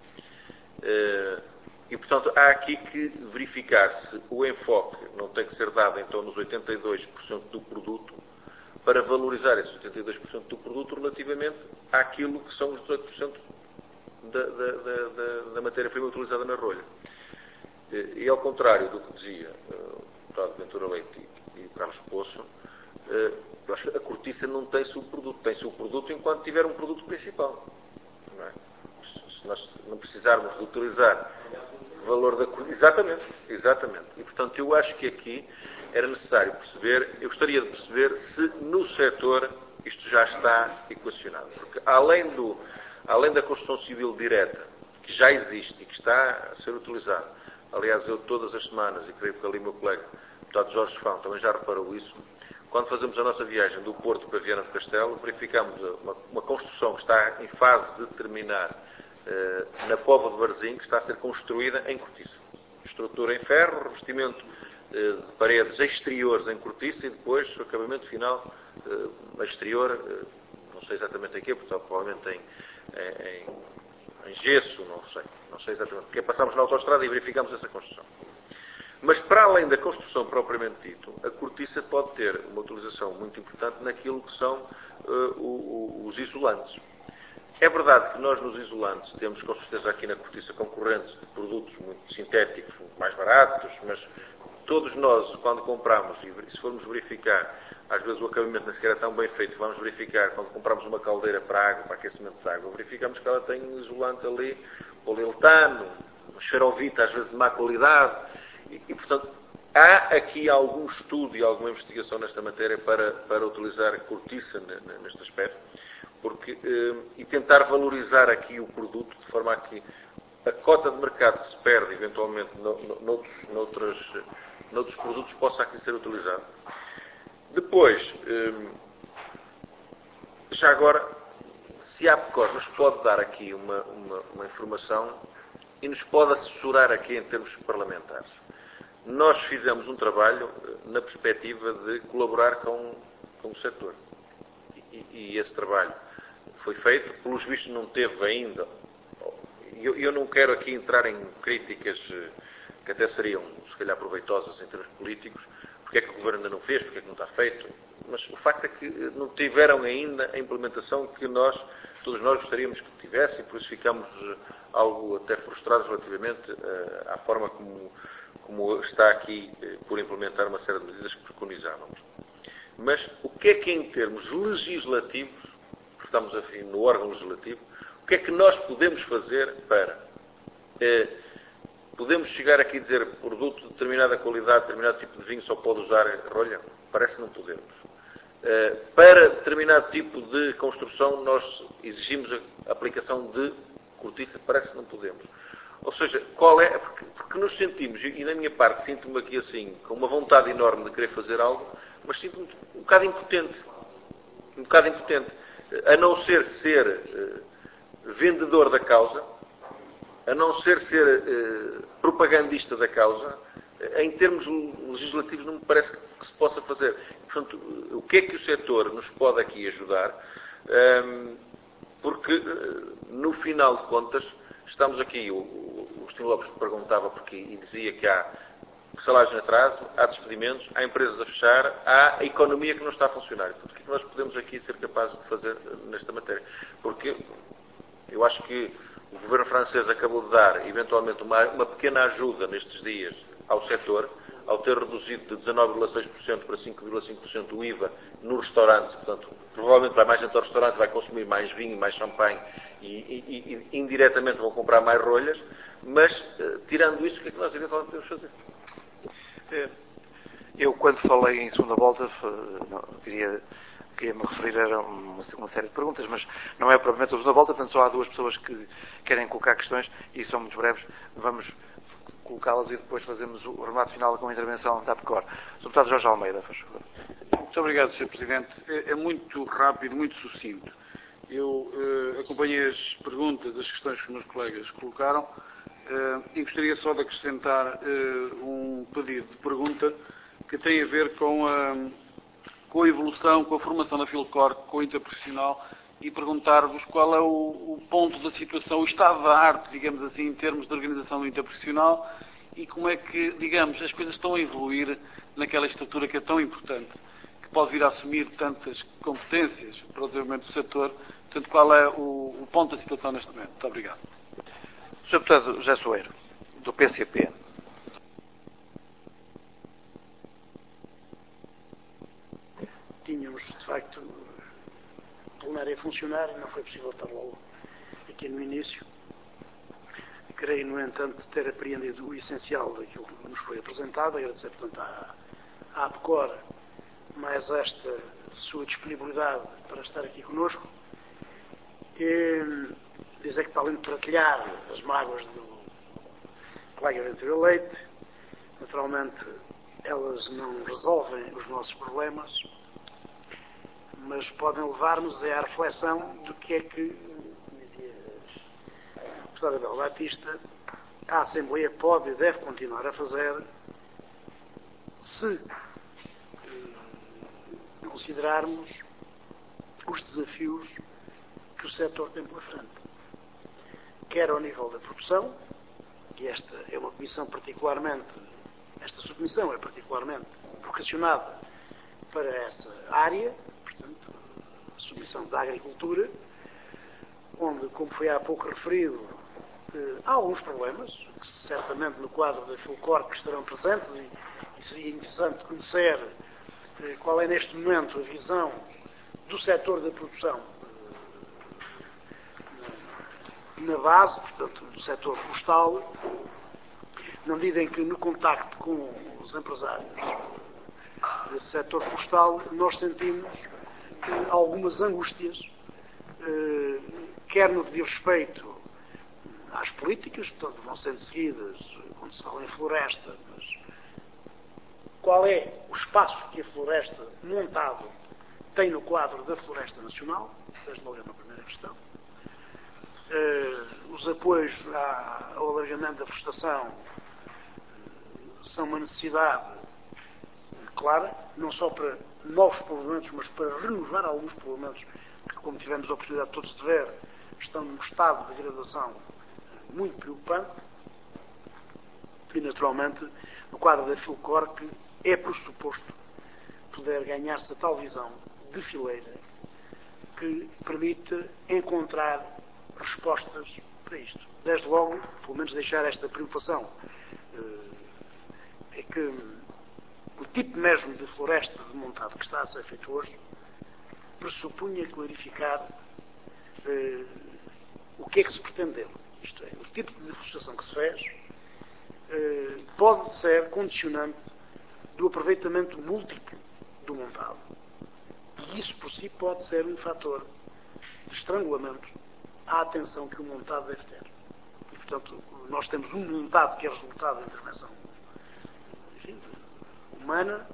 E, portanto, há aqui que verificar se o enfoque não tem que ser dado então nos 82% do produto para valorizar esses 82% do produto relativamente àquilo que são os 18% da matéria-prima utilizada na rolha. E ao contrário do que dizia o deputado Ventura Leite e o Carlos Poço, eu acho que a cortiça não tem subproduto, tem subproduto enquanto tiver um produto principal. Não é? Se nós não precisarmos de utilizar o valor da cortiça. Exatamente. E, portanto, eu acho que aqui era necessário perceber, eu gostaria de perceber se no setor isto já está equacionado. Porque além da construção civil direta, que já existe e que está a ser utilizada, aliás, eu todas as semanas, e creio que ali o meu colega, o deputado Jorge Fão, também já reparou isso, quando fazemos a nossa viagem do Porto para Viana do Castelo, verificamos uma construção que está em fase de terminar na Póvoa de Varzim, que está a ser construída em cortiça. Estrutura em ferro, revestimento de paredes exteriores em cortiça e depois o acabamento final exterior, não sei exatamente em quê, porque provavelmente em gesso, não sei exatamente, porque passámos na autoestrada e verificámos essa construção. Mas para além da construção propriamente dito, a cortiça pode ter uma utilização muito importante naquilo que são os isolantes. É verdade que nós nos isolantes temos com certeza aqui na cortiça concorrentes de produtos muito sintéticos, mais baratos, mas todos nós, quando compramos, e se formos verificar, às vezes o acabamento nem sequer é tão bem feito, vamos verificar, quando compramos uma caldeira para água, para aquecimento de água, verificamos que ela tem um isolante ali, poliuretano, xerovita, às vezes de má qualidade, e portanto, há aqui algum estudo e alguma investigação nesta matéria para utilizar cortiça neste aspecto, e tentar valorizar aqui o produto, de forma a que a cota de mercado que se perde, eventualmente, noutros produtos, possa aqui ser utilizado. Depois, já agora, se a APCOR nos pode dar aqui uma informação e nos pode assessorar aqui em termos parlamentares. Nós fizemos um trabalho na perspectiva de colaborar com o setor. E esse trabalho foi feito, pelos vistos não teve ainda. Eu não quero aqui entrar em críticas que até seriam, se calhar, proveitosas em termos políticos, porque é que o Governo ainda não fez, porque é que não está feito, mas o facto é que não tiveram ainda a implementação que todos nós gostaríamos que tivesse, e por isso ficamos algo até frustrados relativamente à forma como está aqui por implementar uma série de medidas que preconizávamos. Mas o que é que em termos legislativos, porque estamos no órgão legislativo, o que é que nós podemos fazer para podemos chegar aqui e dizer produto de determinada qualidade, determinado tipo de vinho só pode usar rolha? Parece que não podemos. Para determinado tipo de construção nós exigimos a aplicação de cortiça? Parece que não podemos. Ou seja, qual é? Porque nos sentimos, e na minha parte sinto-me aqui assim, com uma vontade enorme de querer fazer algo, mas sinto-me um bocado impotente. A não ser vendedor da causa, a não ser propagandista da causa, em termos legislativos não me parece que se possa fazer. Portanto, o que é que o setor nos pode aqui ajudar? Porque, no final de contas, estamos aqui, o Agostinho Lopes perguntava e dizia que há salários em atraso, há despedimentos, há empresas a fechar, há a economia que não está a funcionar. Portanto, o que é que nós podemos aqui ser capazes de fazer nesta matéria? Porque eu acho que o governo francês acabou de dar, eventualmente, uma pequena ajuda nestes dias ao setor, ao ter reduzido de 19,6% para 5,5% o IVA nos restaurantes. Portanto, provavelmente vai mais gente ao restaurante, vai consumir mais vinho, mais champanhe e indiretamente vão comprar mais rolhas. Mas, tirando isso, o que é que nós eventualmente podemos fazer? Eu, quando falei em segunda volta, queria me referir a uma série de perguntas, mas não é propriamente a segunda volta, portanto só há duas pessoas que querem colocar questões e são muito breves. Vamos colocá-las e depois fazemos o remate final com a intervenção da APCOR. Sr. Deputado Jorge Almeida, faz favor. Muito obrigado, Sr. Presidente. É muito rápido, muito sucinto. Eu acompanhei as perguntas, as questões que os meus colegas colocaram e gostaria só de acrescentar um pedido de pergunta que tem a ver com a evolução, com a formação da Filcor, com o interprofissional, e perguntar-vos qual é o ponto da situação, o estado da arte, digamos assim, em termos de organização do interprofissional, e como é que, digamos, as coisas estão a evoluir naquela estrutura que é tão importante, que pode vir a assumir tantas competências para o desenvolvimento do setor. Portanto, qual é o ponto da situação neste momento? Muito obrigado. Sr. Deputado José Soeiro, do PCP. Tínhamos, de facto, plenária a funcionar e não foi possível estar logo aqui no início. Creio, no entanto, ter apreendido o essencial daquilo que nos foi apresentado. Agradecer, portanto, à APCOR mais esta sua disponibilidade para estar aqui conosco. E dizer que, para além de partilhar as mágoas do colega Ventura Leite, naturalmente elas não resolvem os nossos problemas, mas podem levar-nos à reflexão do que é que, dizia o deputado Abel Batista, a Assembleia pode e deve continuar a fazer se considerarmos os desafios que o setor tem pela frente. quer ao nível da produção, e esta é uma comissão esta submissão é particularmente vocacionada para essa área, portanto, a submissão da agricultura, onde, como foi há pouco referido, há alguns problemas, que certamente no quadro da FILCORP estarão presentes, e seria interessante conhecer qual é neste momento a visão do setor da produção na base, portanto, do setor florestal, na medida em que no contacto com os empresários desse setor florestal nós sentimos algumas angústias, quer no que diz respeito às políticas, portanto, vão sendo seguidas quando se fala em floresta, mas qual é o espaço que a floresta montado tem no quadro da floresta nacional, desde logo é uma primeira questão. Os apoios ao alargamento da florestação são uma necessidade clara, não só para novos povoamentos, mas para renovar alguns povoamentos que, como tivemos a oportunidade todos de ver, estão num estado de degradação muito preocupante. E, naturalmente, no quadro da FILCORP, é pressuposto poder ganhar-se a tal visão de fileira que permita encontrar respostas para isto. Desde logo, pelo menos deixar esta preocupação, é que o tipo mesmo de floresta de montado que está a ser feito hoje pressupunha clarificar o que é que se pretende dele. Isto é, o tipo de florestação que se fez pode ser condicionante do aproveitamento múltiplo do montado. E isso por si pode ser um fator de estrangulamento à atenção que o montado deve ter. E, portanto, nós temos um montado que é resultado da intervenção, enfim, humana.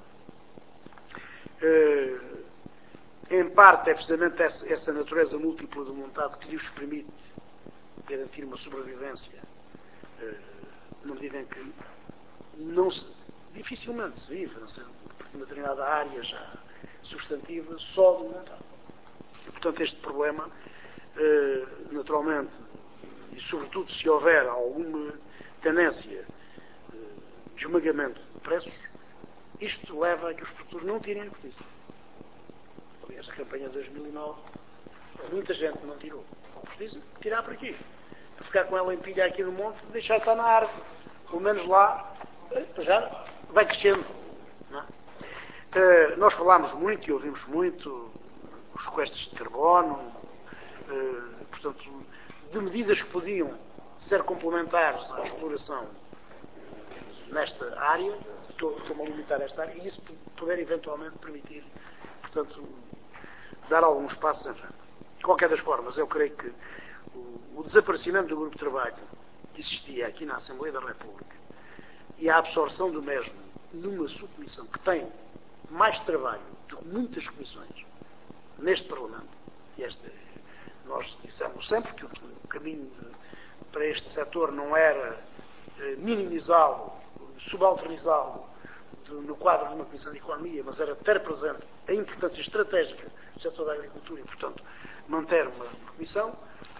Em parte é precisamente essa natureza múltipla do montado que lhes permite garantir uma sobrevivência, na medida em que dificilmente se vive, não sei, numa determinada área já substantiva, só do montado. E, portanto, este problema, naturalmente, e sobretudo se houver alguma tendência de esmagamento de preços, isto leva a que os produtores não tirem a cortiça. Aliás, a campanha de 2009, muita gente não tirou a cortiça, tirar por aqui. Para ficar com ela em pilha aqui no monte, deixar estar na árvore. Pelo menos lá, já vai crescendo. Não é? Nós falámos muito e ouvimos muito os sequestros de carbono, portanto, de medidas que podiam ser complementares à exploração nesta área, estou-me a limitar esta área, e isso poder eventualmente permitir, portanto, dar alguns passos em frente. De qualquer das formas, eu creio que o desaparecimento do grupo de trabalho que existia aqui na Assembleia da República e a absorção do mesmo numa subcomissão que tem mais trabalho do que muitas comissões neste Parlamento, e nós dissemos sempre que o caminho para este setor não era minimizá-lo, subalternizá-lo no quadro de uma Comissão de Economia, mas era ter presente a importância estratégica do setor da agricultura e, portanto, manter uma comissão.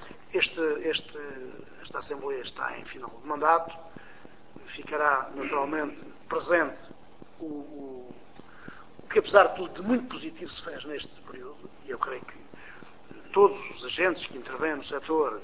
Esta Assembleia está em final de mandato, ficará naturalmente presente o que, apesar de tudo, de muito positivo se fez neste período, e eu creio que todos os agentes que intervêm no setor,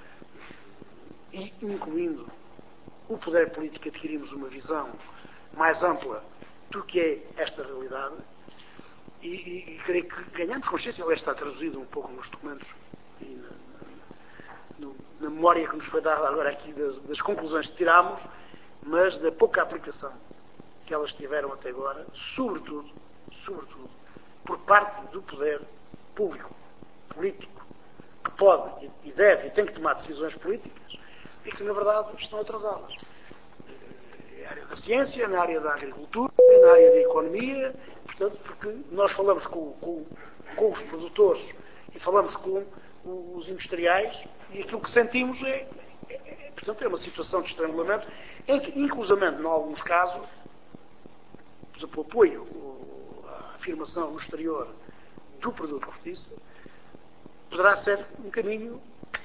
e incluindo o poder político, adquirimos uma visão mais ampla do que é esta realidade, e creio que ganhamos consciência, aliás está traduzido um pouco nos documentos e na memória que nos foi dada agora aqui das conclusões que tirámos, mas da pouca aplicação que elas tiveram até agora, sobretudo, por parte do poder público, político, que pode e deve e tem que tomar decisões políticas e que, na verdade, estão atrasadas. Na área da ciência, na área da agricultura, na área da economia, portanto, porque nós falamos com os produtores e falamos com os industriais e aquilo que sentimos portanto, é uma situação de estrangulamento em que, inclusivamente, em alguns casos, por exemplo, o apoio à afirmação no exterior do produto de cortiça poderá ser um caminho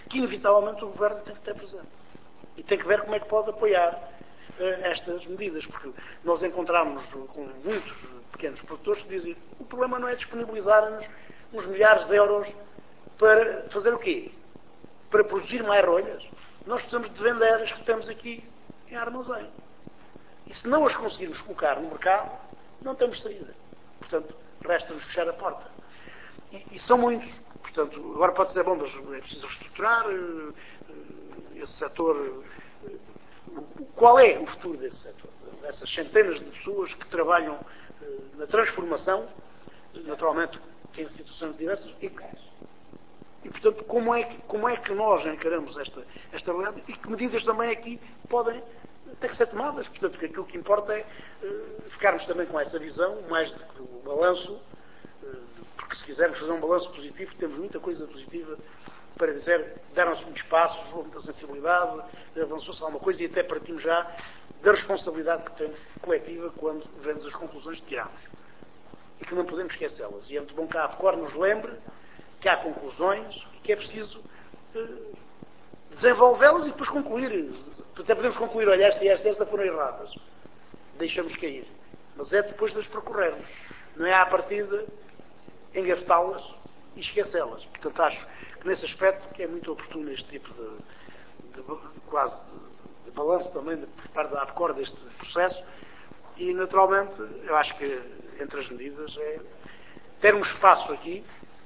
que inevitavelmente o Governo tem que ter presente. E tem que ver como é que pode apoiar estas medidas, porque nós encontramos com muitos pequenos produtores que dizem o problema não é disponibilizar-nos uns milhares de euros para fazer o quê? Para produzir mais rolhas. Nós precisamos de vender as que temos aqui em armazém. E se não as conseguirmos colocar no mercado, não temos saída. Portanto, resta-nos fechar a porta. E são muitos. Portanto, agora pode ser bom, mas é preciso reestruturar esse setor. Qual é o futuro desse setor? Dessas centenas de pessoas que trabalham na transformação, naturalmente em situações diversas, e portanto, como é que nós encaramos esta realidade e que medidas também aqui podem ter que ser tomadas? Portanto, que aquilo que importa é ficarmos também com essa visão, mais do que o balanço, porque se quisermos fazer um balanço positivo, temos muita coisa positiva para dizer, deram-se muitos passos, houve muita sensibilidade, avançou-se alguma coisa e até partimos já da responsabilidade que temos coletiva quando vemos as conclusões que tiramos. E que não podemos esquecê-las. E é muito bom que a APCOR nos lembre que há conclusões e que é preciso desenvolvê-las e depois concluir. Até podemos concluir, olha, esta e esta foram erradas. Deixamos cair. Mas é depois de as percorrermos. Não é à partida engavetá-las e esquecê-las. Portanto, acho que nesse aspecto que é muito oportuno este tipo de balanço também por parte da APCOR deste processo e, naturalmente, eu acho que entre as medidas é ter um espaço aqui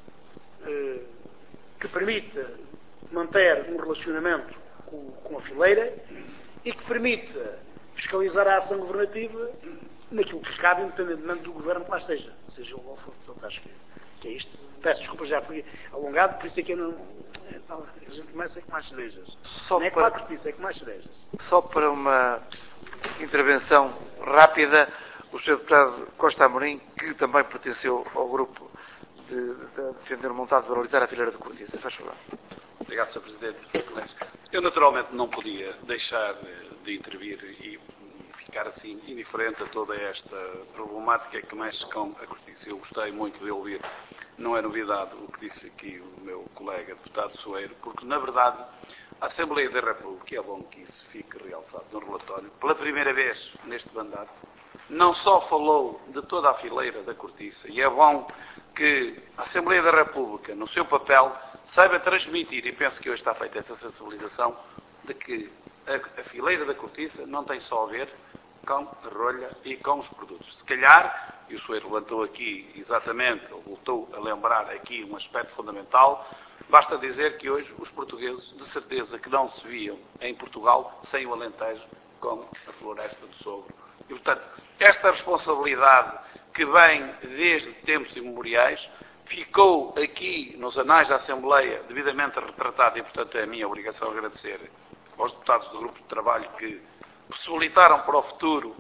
que permita manter um relacionamento com a fileira e que permita fiscalizar a ação governativa naquilo que cabe, independentemente do governo que lá esteja, seja o qual for. Portanto, acho que é isto. Peço desculpa, já fui alongado, por isso é que eu não... A gente começa com mais cerejas. Não é para a cortiça, é com mais cerejas. Só para uma intervenção rápida, o Sr. Deputado Costa Amorim, que também pertenceu ao grupo de defender o montado de valorizar a fileira de cortiça. Faz favor. Obrigado, Sr. Presidente. Eu naturalmente não podia deixar de intervir e ficar assim indiferente a toda esta problemática que mexe com a cortiça. Eu gostei muito de ouvir, não é novidade o que disse aqui o meu colega deputado Soeiro, porque na verdade a Assembleia da República, é bom que isso fique realçado no relatório, pela primeira vez neste mandato, não só falou de toda a fileira da cortiça, e é bom que a Assembleia da República, no seu papel, saiba transmitir, e penso que hoje está feita essa sensibilização, de que a fileira da cortiça não tem só a ver com a rolha e com os produtos. Se calhar, e o senhor levantou aqui exatamente, ou voltou a lembrar aqui um aspecto fundamental, basta dizer que hoje os portugueses, de certeza que não se viam em Portugal sem o Alentejo com a floresta do Sogro. E, portanto, esta responsabilidade que vem desde tempos imemoriais ficou aqui nos anais da Assembleia devidamente retratada e, portanto, é a minha obrigação agradecer aos deputados do grupo de trabalho que possibilitaram para o futuro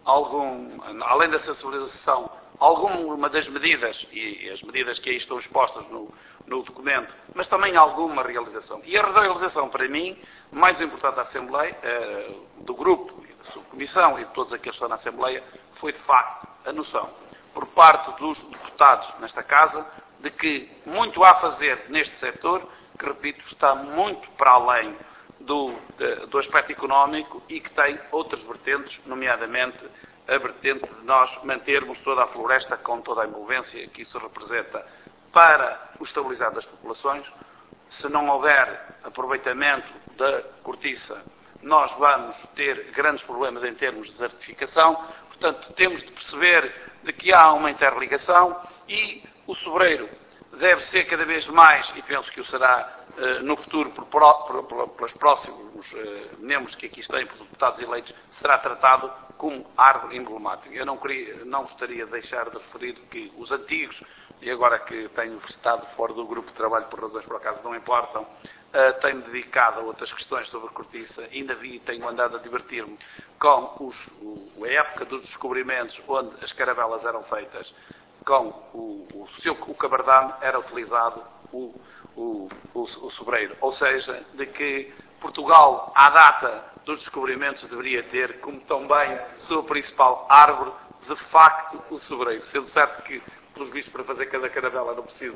além da sensibilização, alguma das medidas, e as medidas que aí estão expostas no documento, mas também alguma realização. E a realização, para mim, mais importante da Assembleia, do grupo, da subcomissão e de todos aqueles que estão na Assembleia, foi, de facto, a noção, por parte dos deputados nesta Casa, de que muito há a fazer neste setor, que, repito, está muito para além do aspecto económico e que tem outras vertentes, nomeadamente a vertente de nós mantermos toda a floresta com toda a envolvência que isso representa para o estabilizar das populações. Se não houver aproveitamento da cortiça, nós vamos ter grandes problemas em termos de desertificação. Portanto, temos de perceber de que há uma interligação e o sobreiro deve ser cada vez mais, e penso que o será no futuro, pelos próximos membros que aqui estão, pelos deputados eleitos, será tratado como árvore emblemática. Eu não gostaria de deixar de referir que os antigos, e agora que tenho estado fora do grupo de trabalho por razões por acaso não importam, tenho dedicado a outras questões sobre a cortiça, ainda tenho andado a divertir-me com a época dos descobrimentos, onde as caravelas eram feitas com o cabardame, era utilizado o sobreiro. Ou seja, de que Portugal, à data dos descobrimentos, deveria ter como também sua principal árvore, de facto, o sobreiro. Sendo certo que, pelos vistos, para fazer cada caravela não preciso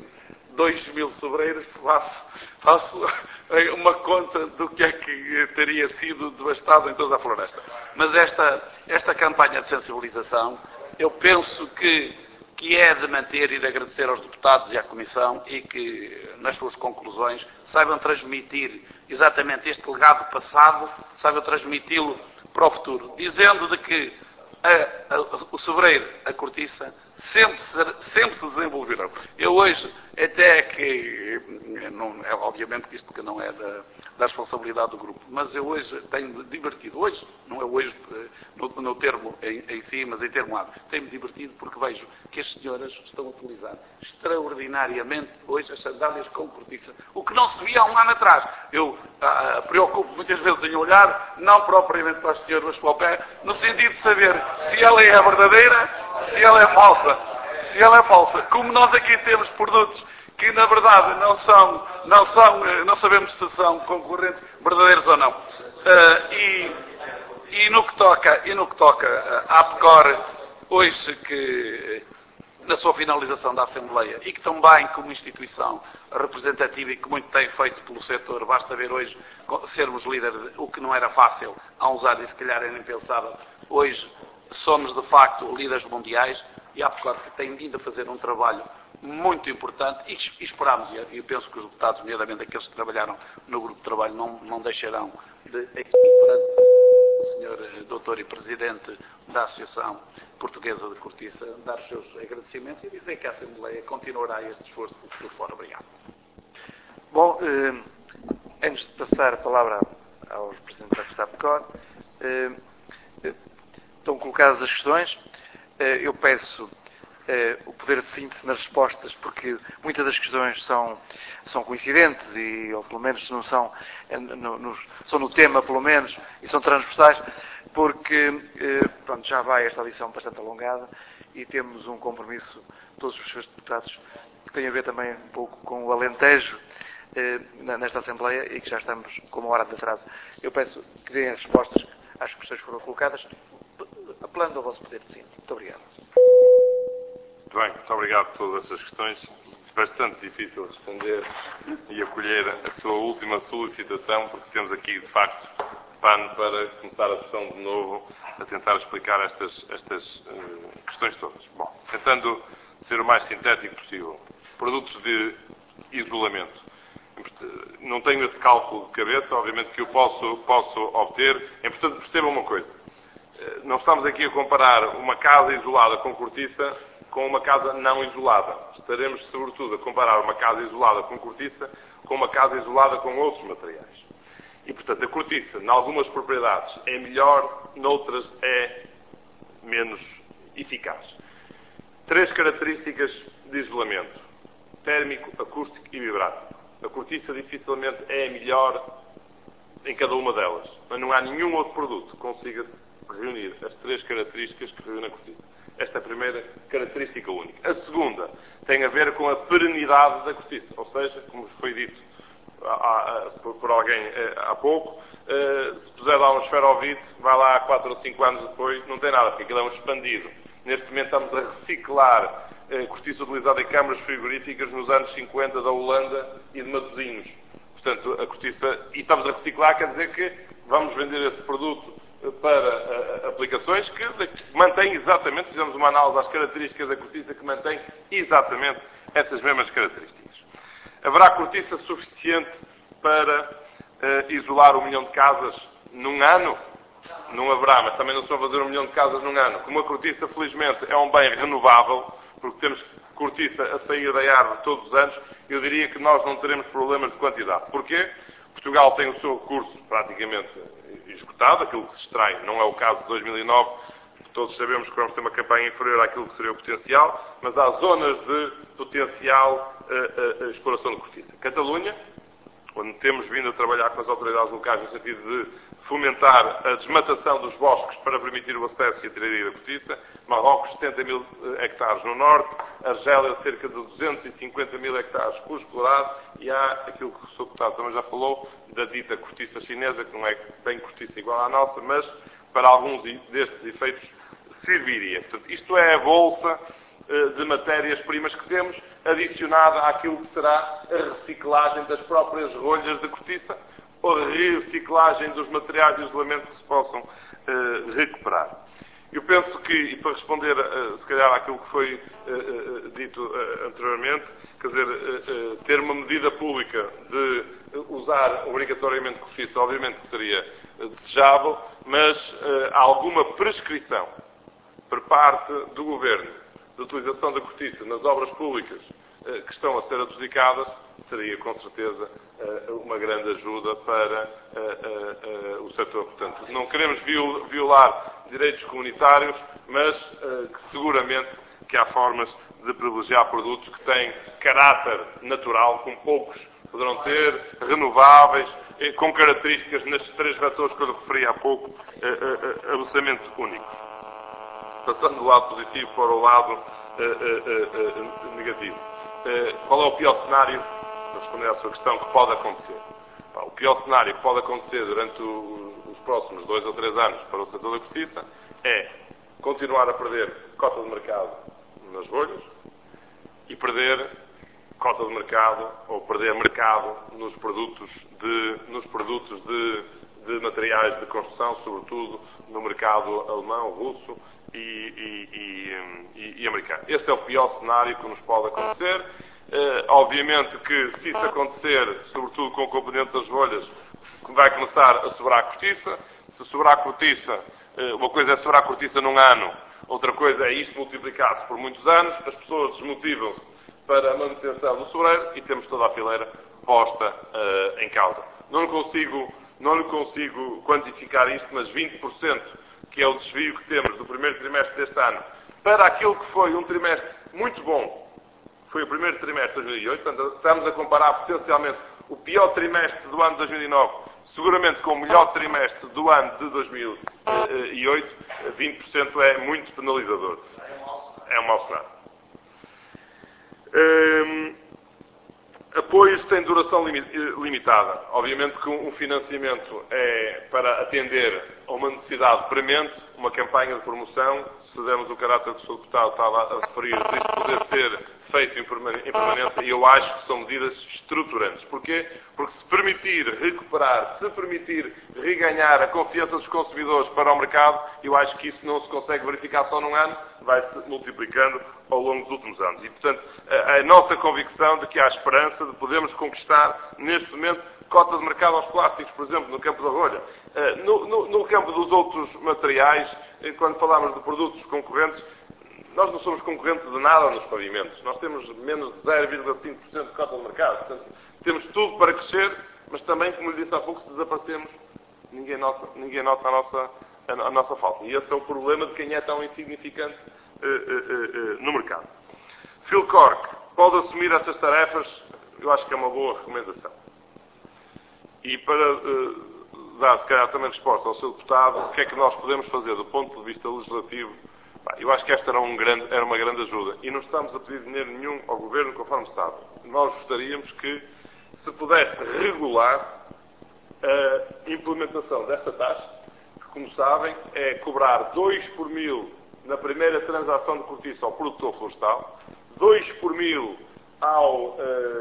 2.000 sobreiros, faço uma conta do que é que teria sido devastado em toda a floresta. Mas esta campanha de sensibilização, eu penso que é de manter e de agradecer aos deputados e à Comissão e que, nas suas conclusões, saibam transmitir exatamente este legado passado, saibam transmiti-lo para o futuro, dizendo de que o sobreiro, a cortiça, sempre se desenvolverão. Eu hoje, até que, obviamente que isto que não é da responsabilidade do grupo, mas eu hoje tenho-me divertido, hoje, não é hoje no termo em si, mas em termo lato, tenho-me divertido porque vejo que as senhoras estão a utilizar extraordinariamente hoje as sandálias com cortiça, o que não se via há um ano atrás. Eu preocupo muitas vezes em olhar, não propriamente para as senhoras, mas para o pé, no sentido de saber se ela é a verdadeira, se ela é falsa. Se ela é falsa, como nós aqui temos produtos que na verdade não sabemos se são concorrentes verdadeiros ou não. E no que toca à APCOR, hoje que na sua finalização da Assembleia e que também como instituição representativa e que muito tem feito pelo setor, basta ver hoje sermos líderes, o que não era fácil há uns anos e se calhar era impensável, hoje somos de facto líderes mundiais e a APCOR que tem vindo a fazer um trabalho muito importante e esperamos, e eu penso que os deputados, nomeadamente aqueles que trabalharam no grupo de trabalho, não deixarão de, aqui perante o Sr. Doutor e Presidente da Associação Portuguesa de Cortiça, dar os seus agradecimentos e dizer que a Assembleia continuará este esforço pelo futuro fora. Obrigado. Bom, antes de passar a palavra aos representantes da APCOR, estão colocadas as questões. Eu peço o poder de síntese nas respostas, porque muitas das questões são coincidentes, ou pelo menos se não são, são no tema, pelo menos, e são transversais, porque pronto, já vai esta lição bastante alongada e temos um compromisso, todos os senhores deputados, que tem a ver também um pouco com o Alentejo nesta Assembleia e que já estamos com uma hora de atraso. Eu peço que deem as respostas às questões que foram colocadas, apelando ao vosso poder de síntese. Muito obrigado. Muito bem, muito obrigado por todas essas questões. Bastante difícil responder e acolher a sua última solicitação, porque temos aqui, de facto, pano para começar a sessão de novo a tentar explicar estas questões todas. Bom, tentando ser o mais sintético possível. Produtos de isolamento. Não tenho esse cálculo de cabeça, obviamente que eu posso obter. É importante perceber uma coisa. Não estamos aqui a comparar uma casa isolada com cortiça com uma casa não isolada. Estaremos, sobretudo, a comparar uma casa isolada com cortiça com uma casa isolada com outros materiais. E, portanto, a cortiça, em algumas propriedades, é melhor, noutras é menos eficaz. 3 características de isolamento: térmico, acústico e vibrático. A cortiça dificilmente é melhor em cada uma delas, mas não há nenhum outro produto que consiga reunir as 3 características que reúne a cortiça. Esta é a primeira característica única. A segunda tem a ver com a perenidade da cortiça, ou seja, como foi dito por alguém há pouco, se puser lá um esferovite, vai lá 4 ou 5 anos depois, não tem nada, porque aquilo é um expandido. Neste momento estamos a reciclar cortiça utilizada em câmaras frigoríficas nos anos 50 da Holanda e de Matosinhos. Portanto, a cortiça, e estamos a reciclar, quer dizer que vamos vender esse produto para aplicações que mantêm exatamente, fizemos uma análise às características da cortiça que mantém exatamente essas mesmas características. Haverá cortiça suficiente para isolar 1 milhão de casas num ano? Não haverá, mas também não se vão fazer 1 milhão de casas num ano. Como a cortiça, felizmente, é um bem renovável, porque temos cortiça a sair da árvore todos os anos, eu diria que nós não teremos problemas de quantidade. Porquê? Portugal tem o seu recurso praticamente esgotado, aquilo que se extrai, não é o caso de 2009, todos sabemos que vamos ter uma campanha inferior àquilo que seria o potencial, mas há zonas de potencial exploração de cortiça. Catalunha, onde temos vindo a trabalhar com as autoridades locais no sentido de fomentar a desmatação dos bosques para permitir o acesso e a tiraria da cortiça. Marrocos, 70 mil hectares no norte. Argélia, cerca de 250 mil hectares por explorar. E há aquilo que o Sr. Deputado também já falou, da dita cortiça chinesa, que não é bem cortiça igual à nossa, mas para alguns destes efeitos serviria. Portanto, isto é a bolsa de matérias-primas que temos, adicionada àquilo que será a reciclagem das próprias rolhas de cortiça ou a reciclagem dos materiais de isolamento que se possam recuperar. Eu penso que, e para responder se calhar àquilo que foi dito anteriormente, quer dizer, ter uma medida pública de usar obrigatoriamente cortiça, obviamente seria desejável, mas alguma prescrição por parte do Governo de utilização da cortiça nas obras públicas que estão a ser adjudicadas seria com certeza uma grande ajuda para o setor. Portanto, não queremos violar direitos comunitários, mas que seguramente que há formas de privilegiar produtos que têm caráter natural, como poucos poderão ter, renováveis, com características nestes 3 vetores que eu lhe referi há pouco, absolutamente únicos. Passando do lado positivo para o lado negativo. Qual é o pior cenário, para responder à sua questão, que pode acontecer? O pior cenário que pode acontecer durante os próximos 2 ou 3 anos para o setor da cortiça é continuar a perder cota de mercado nas rolhas e perder cota de mercado ou perder mercado nos produtos de materiais de construção, sobretudo no mercado alemão, russo e americano. Esse é o pior cenário que nos pode acontecer. Obviamente que, se isso acontecer, sobretudo com o componente das rolhas, vai começar a sobrar cortiça. Se sobrar cortiça, uma coisa é sobrar cortiça num ano, outra coisa é isto multiplicar-se por muitos anos, as pessoas desmotivam-se para a manutenção do sobreiro e temos toda a fileira posta em causa. Não lhe consigo quantificar isto, mas 20%, que é o desvio que temos do primeiro trimestre deste ano, para aquilo que foi um trimestre muito bom, foi o primeiro trimestre de 2008, portanto, estamos a comparar potencialmente o pior trimestre do ano de 2009, seguramente com o melhor trimestre do ano de 2008, 20% é muito penalizador. É um mau cenário. Apoios têm duração limitada. Obviamente que um financiamento é para atender a uma necessidade premente, uma campanha de promoção, se dermos o caráter que o Sr. Deputado estava a referir, disso poder ser feito em permanência, e eu acho que são medidas estruturantes. Porquê? Porque se permitir recuperar, se permitir reganhar a confiança dos consumidores para o mercado, eu acho que isso não se consegue verificar só num ano, vai-se multiplicando ao longo dos últimos anos. E, portanto, a nossa convicção de que há esperança de podermos conquistar, neste momento, cota de mercado aos plásticos, por exemplo, no campo da rolha. No campo dos outros materiais, quando falamos de produtos concorrentes, nós não somos concorrentes de nada nos pavimentos. Nós temos menos de 0,5% de cota de mercado. Portanto, temos tudo para crescer, mas também, como lhe disse há pouco, se desaparecemos, ninguém nota a nossa falta. E esse é o problema de quem é tão insignificante no mercado. Phil Cork pode assumir essas tarefas, eu acho que é uma boa recomendação. E para dar, se calhar, também resposta ao Sr. Deputado, o que é que nós podemos fazer do ponto de vista legislativo, eu acho que esta era uma grande ajuda. E não estamos a pedir dinheiro nenhum ao Governo, conforme sabe. Nós gostaríamos que se pudesse regular a implementação desta taxa, que, como sabem, é cobrar 2 por mil na primeira transação de cortiça ao produtor florestal, 2 por mil ao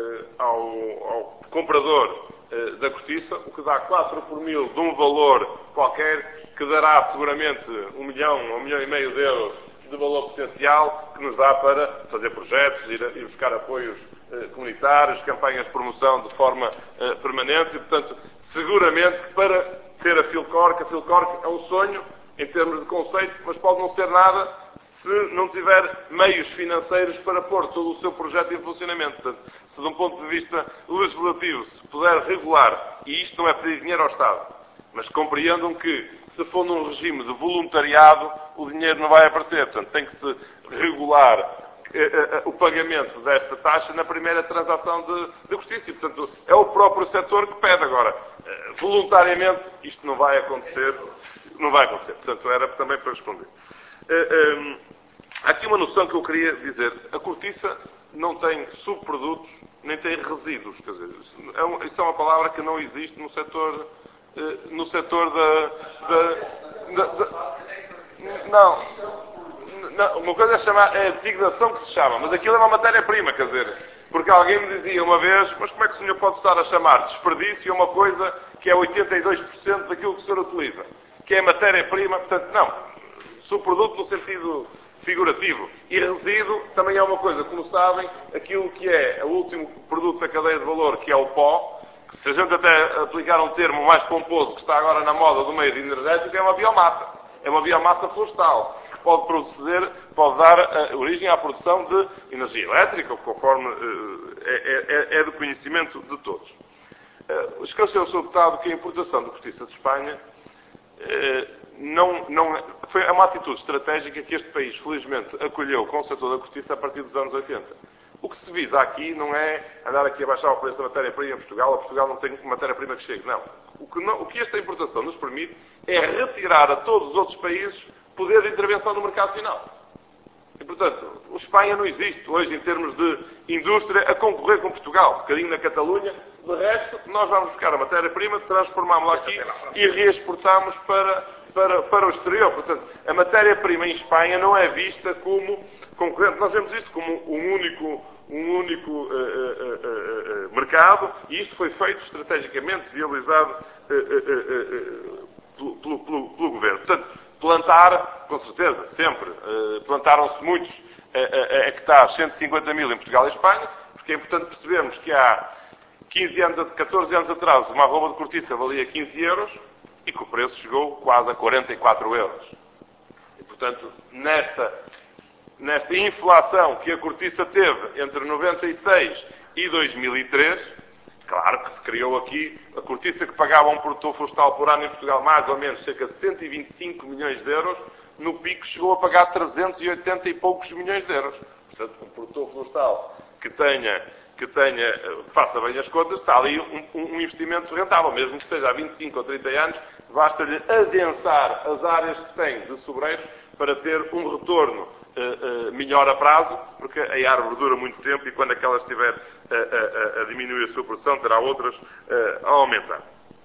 comprador da cortiça, o que dá 4 por mil de um valor qualquer, que dará seguramente 1 milhão, 1 milhão e meio de euros de valor potencial, que nos dá para fazer projetos, ir buscar apoios comunitários, campanhas de promoção de forma permanente, e, portanto, seguramente que para ter a Phil Cork é um sonho em termos de conceito, mas pode não ser nada se não tiver meios financeiros para pôr todo o seu projeto em funcionamento. Portanto, se de um ponto de vista legislativo se puder regular, e isto não é pedir dinheiro ao Estado, mas compreendam que, se for num regime de voluntariado, o dinheiro não vai aparecer. Portanto, tem que se regular o pagamento desta taxa na primeira transação de justiça. E, portanto, é o próprio setor que pede agora. Voluntariamente, isto não vai acontecer. Não vai acontecer. Portanto, era também para responder. Há aqui uma noção que eu queria dizer. A cortiça não tem subprodutos, nem tem resíduos. Quer dizer, isso é uma palavra que não existe no setor não. uma coisa é a designação que se chama, mas aquilo é uma matéria-prima, quer dizer, porque alguém me dizia uma vez, mas como é que o senhor pode estar a chamar desperdício a uma coisa que é 82% daquilo que o senhor utiliza, que é matéria-prima, portanto, não, subproduto no sentido figurativo. E resíduo também é uma coisa, como sabem, aquilo que é o último produto da cadeia de valor, que é o pó, que se a gente até aplicar um termo mais pomposo que está agora na moda do meio energético, é uma biomassa. É uma biomassa florestal, que pode dar origem à produção de energia elétrica, conforme é do conhecimento de todos. Esclareceu o Sr. Deputado que a importação de cortiça de Espanha é uma atitude estratégica que este país, felizmente, acolheu com o setor da cortiça a partir dos anos 80. O que se visa aqui não é andar aqui a baixar o preço da matéria-prima em Portugal, ou Portugal não tem matéria-prima que chegue, não. O que esta importação nos permite é retirar a todos os outros países poder de intervenção no mercado final. E, portanto, a Espanha não existe hoje em termos de indústria a concorrer com Portugal. Um bocadinho na Catalunha. De resto, nós vamos buscar a matéria-prima, transformámos-la aqui e reexportamos para o exterior. Portanto, a matéria-prima em Espanha não é vista como concorrente. Nós vemos isto como um único mercado, e isto foi feito estrategicamente, viabilizado pelo Governo. Portanto, plantar, com certeza, sempre. Plantaram-se muitos hectares, 150 mil em Portugal e Espanha, porque é importante percebermos que há 14 anos atrás, uma arroba de cortiça valia 15 euros e que o preço chegou quase a 44 euros. E, portanto, nesta inflação que a cortiça teve entre 96 e 2003, claro que se criou aqui a cortiça que pagava um produtor florestal por ano em Portugal, mais ou menos cerca de 125 milhões de euros, no pico chegou a pagar 380 e poucos milhões de euros. Portanto, um produtor florestal que faça bem as contas, está ali um investimento rentável, mesmo que seja há 25 ou 30 anos, basta-lhe adensar as áreas que tem de sobreiros para ter um retorno melhor a prazo, porque a árvore dura muito tempo e quando aquela estiver a diminuir a sua produção, terá outras a aumentar.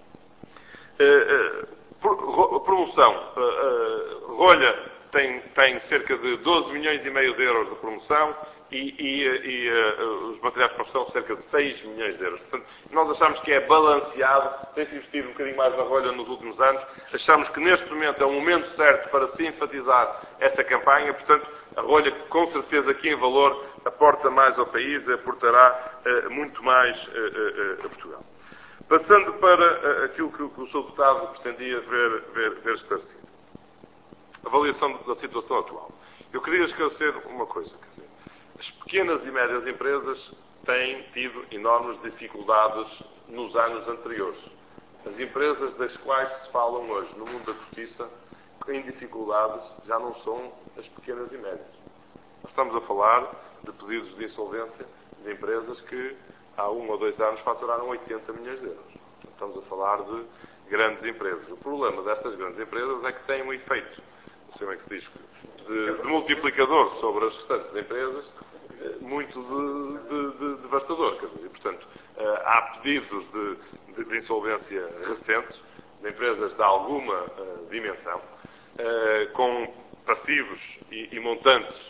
Promoção. Rolha tem cerca de 12 milhões e meio de euros de promoção e os materiais de construção cerca de 6 milhões de euros. Portanto, nós achamos que é balanceado, tem-se investido um bocadinho mais na rolha nos últimos anos, achamos que neste momento é o momento certo para se enfatizar essa campanha, portanto, a rolha com certeza aqui em valor aporta mais ao país, aportará muito mais a Portugal. Passando para aquilo que o Sr. Deputado pretendia ver esclarecido. Avaliação da situação atual. Eu queria esclarecer uma coisa, quer dizer, as pequenas e médias empresas têm tido enormes dificuldades nos anos anteriores. As empresas das quais se falam hoje no mundo da cortiça em dificuldades já não são as pequenas e médias. Nós estamos a falar de pedidos de insolvência de empresas que há 1 ou 2 anos faturaram 80 milhões de euros. Estamos a falar de grandes empresas. O problema destas grandes empresas é que têm um efeito, não sei como é que se diz, de multiplicador sobre as restantes empresas muito devastador. Quer dizer, e, portanto, há pedidos de insolvência recentes de empresas de alguma dimensão, com passivos e montantes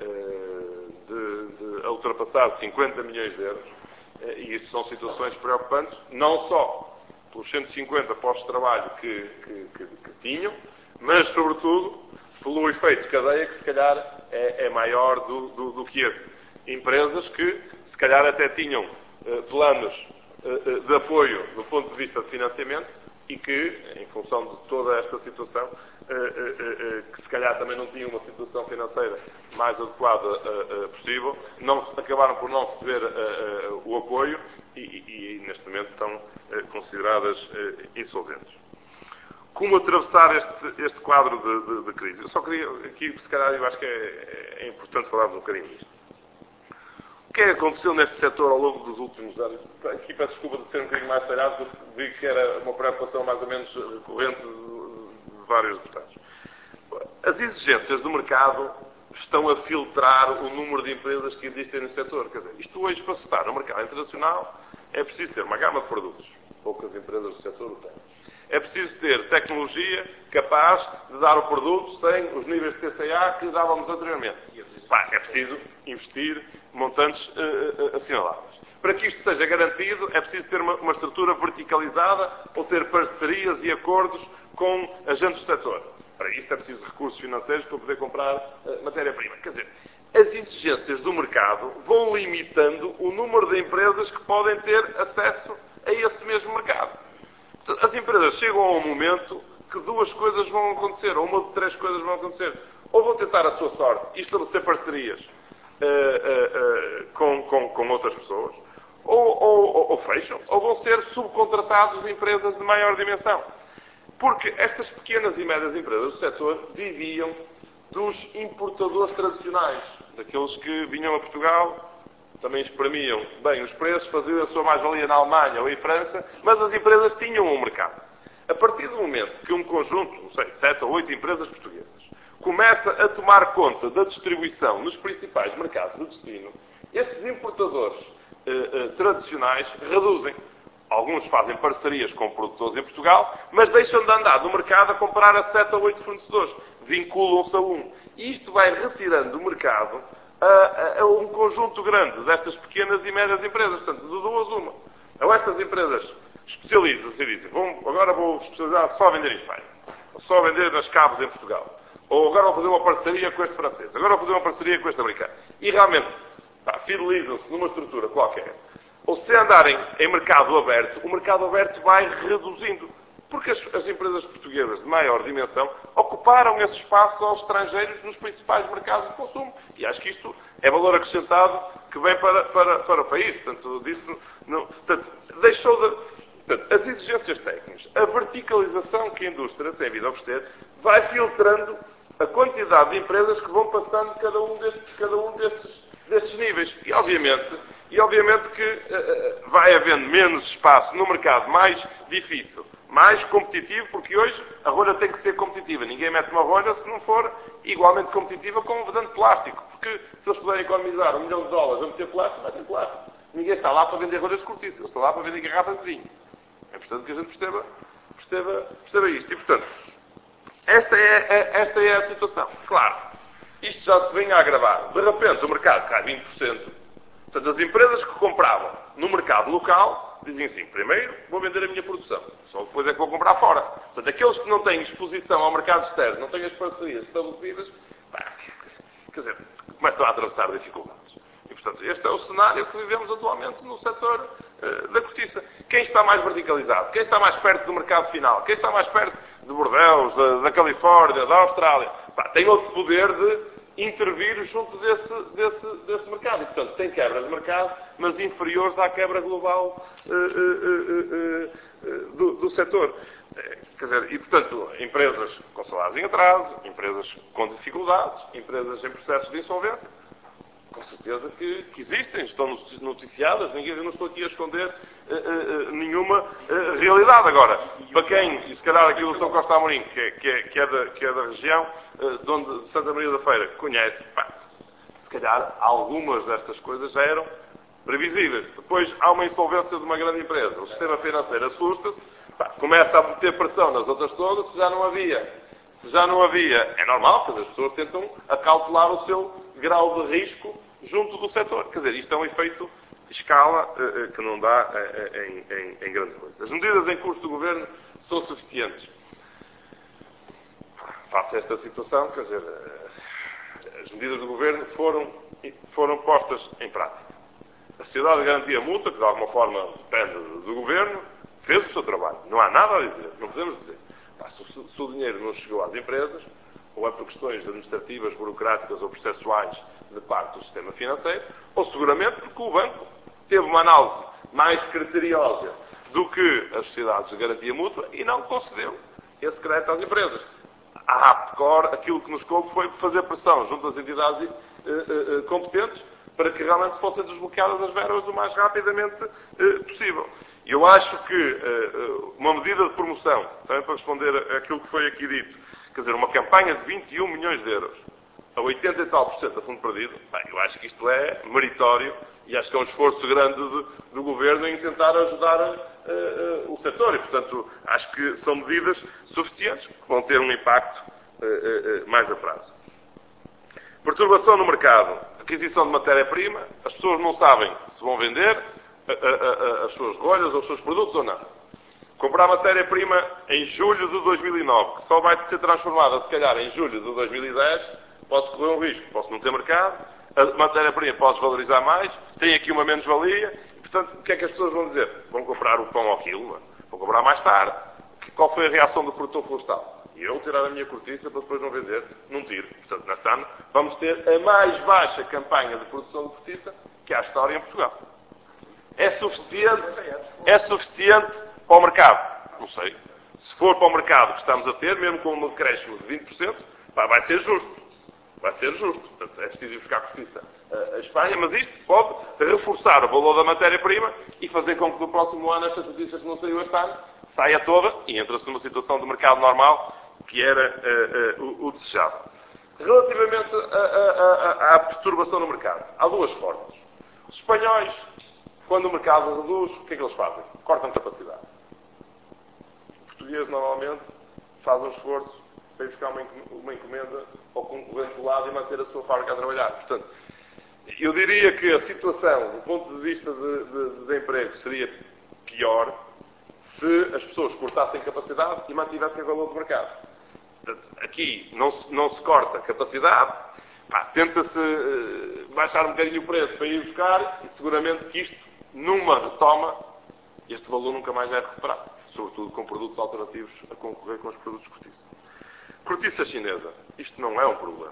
a ultrapassar 50 milhões de euros. E isso são situações preocupantes, não só pelos 150 postos de trabalho que tinham, mas, sobretudo, pelo efeito de cadeia que, se calhar, é maior do que esse. Empresas que, se calhar, até tinham planos de apoio do ponto de vista de financiamento e que, em função de toda esta situação, que se calhar também não tinham uma situação financeira mais adequada possível, acabaram por não receber o apoio e neste momento estão consideradas insolventes. Como atravessar este quadro de crise? Eu só queria, aqui, se calhar, eu acho que é importante falarmos um bocadinho disto. O que é que aconteceu neste setor ao longo dos últimos anos? Aqui peço desculpa de ser um bocadinho mais detalhado, porque vi que era uma preocupação mais ou menos recorrente de vários deputados. As exigências do mercado estão a filtrar o número de empresas que existem no setor. Quer dizer, isto hoje, para se estar no mercado internacional, é preciso ter uma gama de produtos. Poucas empresas do setor o têm. É preciso ter tecnologia capaz de dar o produto sem os níveis de TCA que dávamos anteriormente. É preciso investir montantes assinaláveis. Para que isto seja garantido, é preciso ter uma estrutura verticalizada ou ter parcerias e acordos com agentes do setor. Para isto é preciso recursos financeiros para poder comprar matéria-prima. Quer dizer, as exigências do mercado vão limitando o número de empresas que podem ter acesso a esse mesmo mercado. As empresas chegam a um momento que duas coisas vão acontecer, ou uma de três coisas vão acontecer. Ou vão tentar a sua sorte e estabelecer parcerias com outras pessoas, ou fecham, ou vão ser subcontratados de empresas de maior dimensão. Porque estas pequenas e médias empresas do setor viviam dos importadores tradicionais, daqueles que vinham a Portugal, também espremiam bem os preços, faziam a sua mais-valia na Alemanha ou em França, mas as empresas tinham um mercado. A partir do momento que um conjunto, não sei, 7 ou 8 empresas portuguesas, começa a tomar conta da distribuição nos principais mercados de destino, estes importadores tradicionais reduzem. Alguns fazem parcerias com produtores em Portugal, mas deixam de andar no mercado a comprar a 7 ou 8 fornecedores. Vinculam-se a um. E isto vai retirando do mercado a um conjunto grande destas pequenas e médias empresas. Portanto, de duas uma. Ou estas empresas especializam-se e dizem, agora vou especializar só a vender em Espanha. Ou só a vender nas cabos em Portugal. Ou agora vou fazer uma parceria com este francês. Agora vou fazer uma parceria com este americano. E realmente, fidelizam-se numa estrutura qualquer. Ou se andarem em mercado aberto, o mercado aberto vai reduzindo. Porque as empresas portuguesas de maior dimensão ocuparam esse espaço aos estrangeiros nos principais mercados de consumo. E acho que isto é valor acrescentado que vem para o país. Portanto, as exigências técnicas, a verticalização que a indústria tem vindo a oferecer, vai filtrando a quantidade de empresas que vão passando cada um destes níveis. E obviamente que vai havendo menos espaço no mercado mais difícil, mais competitivo, porque hoje a rolha tem que ser competitiva. Ninguém mete uma rolha se não for igualmente competitiva com um vedante plástico. Porque se eles puderem economizar $1 milhão a meter plástico, vai ter plástico. Ninguém está lá para vender rolhas de cortiça. Eles estão lá para vender garrafas de vinho. É importante que a gente perceba isto. E, portanto, esta é a situação. Claro, isto já se vem a agravar. De repente, o mercado cai 20%. Portanto, as empresas que compravam no mercado local dizem assim, primeiro vou vender a minha produção, só depois é que vou comprar fora. Portanto, aqueles que não têm exposição ao mercado externo, não têm as parcerias estabelecidas, quer dizer, começam a atravessar dificuldades. E, portanto, este é o cenário que vivemos atualmente no setor da cortiça. Quem está mais verticalizado? Quem está mais perto do mercado final? Quem está mais perto de Bordeaux, da Califórnia, da Austrália? Tem outro poder de intervir junto desse mercado. E, portanto, tem quebras de mercado, mas inferiores à quebra global do setor. Quer dizer, e, portanto, empresas com salários em atraso, empresas com dificuldades, empresas em processos de insolvência, com certeza que existem, estão noticiadas, eu não estou aqui a esconder nenhuma realidade. Agora, para quem, e se calhar aqui o Dr. Costa Amorim, que é da região de Santa Maria da Feira, conhece, se calhar algumas destas coisas já eram previsíveis. Depois há uma insolvência de uma grande empresa, o sistema financeiro assusta-se, começa a meter pressão nas outras todas, se já não havia, é normal, porque as pessoas tentam acautelar o seu grau de risco junto do setor. Quer dizer, isto é um efeito de escala que não dá em grande coisa. As medidas em curso do Governo são suficientes. Face a esta situação, quer dizer, as medidas do Governo foram postas em prática. A Sociedade de Garantia Mútua, que de alguma forma depende do Governo, fez o seu trabalho. Não há nada a dizer. Não podemos dizer. Se o dinheiro não chegou às empresas, ou é por questões administrativas, burocráticas ou processuais de parte do sistema financeiro, ou seguramente porque o banco teve uma análise mais criteriosa do que as sociedades de garantia mútua e não concedeu esse crédito às empresas. A APCOR, aquilo que nos coube foi fazer pressão junto às entidades competentes para que realmente fossem desbloqueadas as verbas o mais rapidamente possível. Eu acho que uma medida de promoção, também para responder àquilo que foi aqui dito, quer dizer, uma campanha de 21 milhões de euros, a 80 e tal % a fundo perdido, bem, eu acho que isto é meritório e acho que é um esforço grande do Governo em tentar ajudar o setor e, portanto, acho que são medidas suficientes que vão ter um impacto mais a prazo. Perturbação no mercado, aquisição de matéria-prima, as pessoas não sabem se vão vender as suas rolhas ou os seus produtos ou não. Comprar matéria-prima em julho de 2009, que só vai ser transformada, se calhar, em julho de 2010, posso correr um risco, posso não ter mercado, a matéria-prima pode valorizar mais, tem aqui uma menos-valia, e, portanto, o que é que as pessoas vão dizer? Vão comprar o pão ao quilo, vão comprar mais tarde. Qual foi a reação do produtor florestal? E eu tirar a minha cortiça para depois não vender, não tiro. Portanto, neste ano, vamos ter a mais baixa campanha de produção de cortiça que há história em Portugal. É suficiente para o mercado? Não sei. Se for para o mercado que estamos a ter, mesmo com um decréscimo de 20%, vai ser justo. Vai ser justo. Portanto, é preciso ir buscar cortiça a Espanha, mas isto pode reforçar o valor da matéria-prima e fazer com que no próximo ano esta cortiça que não saiu este ano saia toda e entra-se numa situação de mercado normal que era o desejável. Relativamente à perturbação no mercado, há duas formas. Os espanhóis, quando o mercado reduz, o que é que eles fazem? Cortam capacidade. O português, normalmente, faz um esforço para ir buscar uma encomenda ao concorrente do lado e manter a sua fábrica a trabalhar. Portanto, eu diria que a situação, do ponto de vista de emprego, seria pior se as pessoas cortassem capacidade e mantivessem o valor do mercado. Portanto, aqui não se corta capacidade, tenta-se baixar um bocadinho o preço para ir buscar e seguramente que isto, numa retoma, este valor nunca mais é recuperado, sobretudo com produtos alternativos a concorrer com os produtos de cortiça. Cortiça chinesa, isto não é um problema.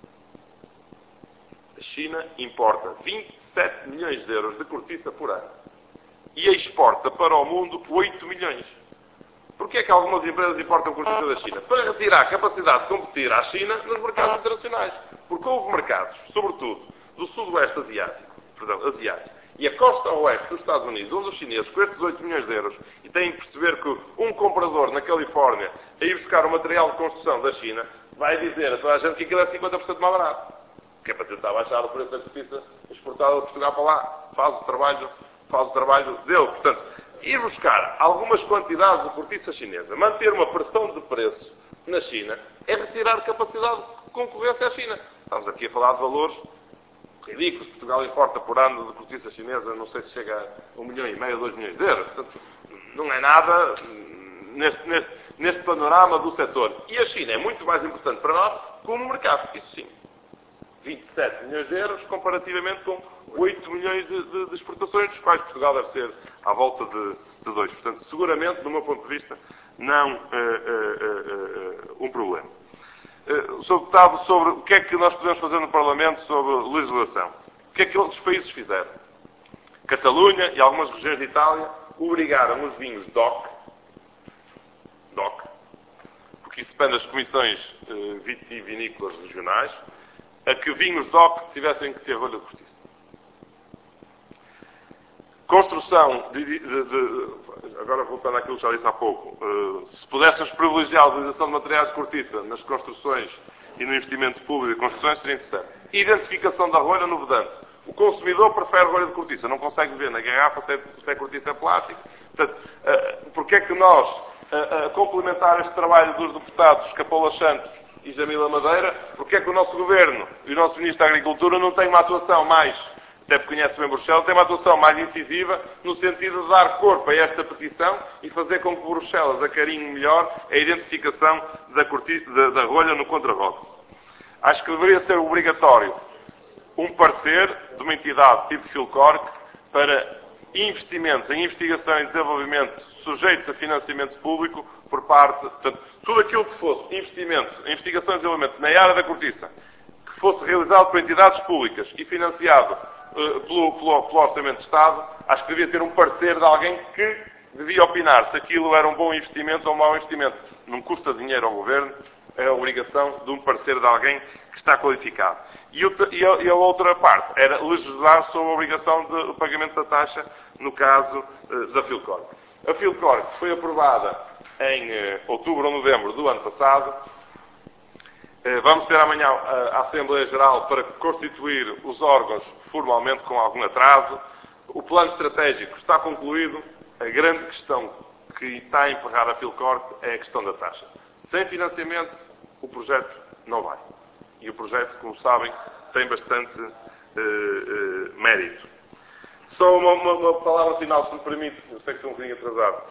A China importa 27 milhões de euros de cortiça por ano e exporta para o mundo 8 milhões. Porquê é que algumas empresas importam cortiça da China? Para retirar a capacidade de competir à China nos mercados internacionais. Porque houve mercados, sobretudo, do sudoeste asiático, e a costa oeste dos Estados Unidos, onde os chineses, com estes 8 milhões de euros, e têm que perceber que um comprador na Califórnia, a ir buscar o material de construção da China, vai dizer a toda a gente que aquilo é 50% mais barato. Que é para tentar baixar o preço da cortiça exportada de Portugal para lá. Faz o trabalho dele. Portanto, ir buscar algumas quantidades de cortiça chinesa, manter uma pressão de preço na China, é retirar capacidade de concorrência à China. Estamos aqui a falar de valores ridículos. Portugal importa por ano de cortiça chinesa, não sei se chega a 1,5 milhão, 2 milhões de euros. Portanto, não é nada neste panorama do setor. E a China é muito mais importante para nós como mercado. Isso sim. 27 milhões de euros comparativamente com 8 milhões de exportações, dos quais Portugal deve ser à volta de 2. Portanto, seguramente, do meu ponto de vista, não um problema. Sr. Deputado, sobre o que é que nós podemos fazer no Parlamento sobre legislação. O que é que outros países fizeram? Catalunha e algumas regiões de Itália obrigaram os vinhos DOC, porque isso depende das comissões vitivinícolas regionais, a que vinhos DOC tivessem que ter rolha de cortiça. Construção agora voltando àquilo que já disse há pouco, se pudéssemos privilegiar a utilização de materiais de cortiça nas construções e no investimento público de construções, seria interessante. Identificação da rolha no vedante. O consumidor prefere rolha de cortiça, não consegue ver na garrafa se é cortiça plástico. Portanto, porque é que nós, a complementar este trabalho dos deputados Capola Santos e Jamila Madeira, porque é que o nosso Governo e o nosso Ministro da Agricultura não têm uma atuação mais, até porque conhece bem Bruxelas, tem uma atuação mais incisiva no sentido de dar corpo a esta petição e fazer com que Bruxelas acarinhe melhor a identificação da rolha no contrarótulo. Acho que deveria ser obrigatório um parecer de uma entidade tipo Filcorc para investimentos em investigação e desenvolvimento sujeitos a financiamento público por parte, portanto, tudo aquilo que fosse investimento em investigação e desenvolvimento na área da cortiça, que fosse realizado por entidades públicas e financiado pelo Orçamento de Estado, acho que devia ter um parecer de alguém que devia opinar se aquilo era um bom investimento ou um mau investimento. Não custa dinheiro ao Governo, é a obrigação de um parecer de alguém que está qualificado. E a outra parte era legislar sobre a obrigação do pagamento da taxa no caso da Filcorp. A Filcorp foi aprovada em outubro ou novembro do ano passado Vamos ter amanhã a Assembleia Geral para constituir os órgãos formalmente com algum atraso. O plano estratégico está concluído. A grande questão que está a emperrar a Philcorp é a questão da taxa. Sem financiamento, o projeto não vai. E o projeto, como sabem, tem bastante mérito. Só uma palavra final, se me permite, eu sei que estou um bocadinho atrasado,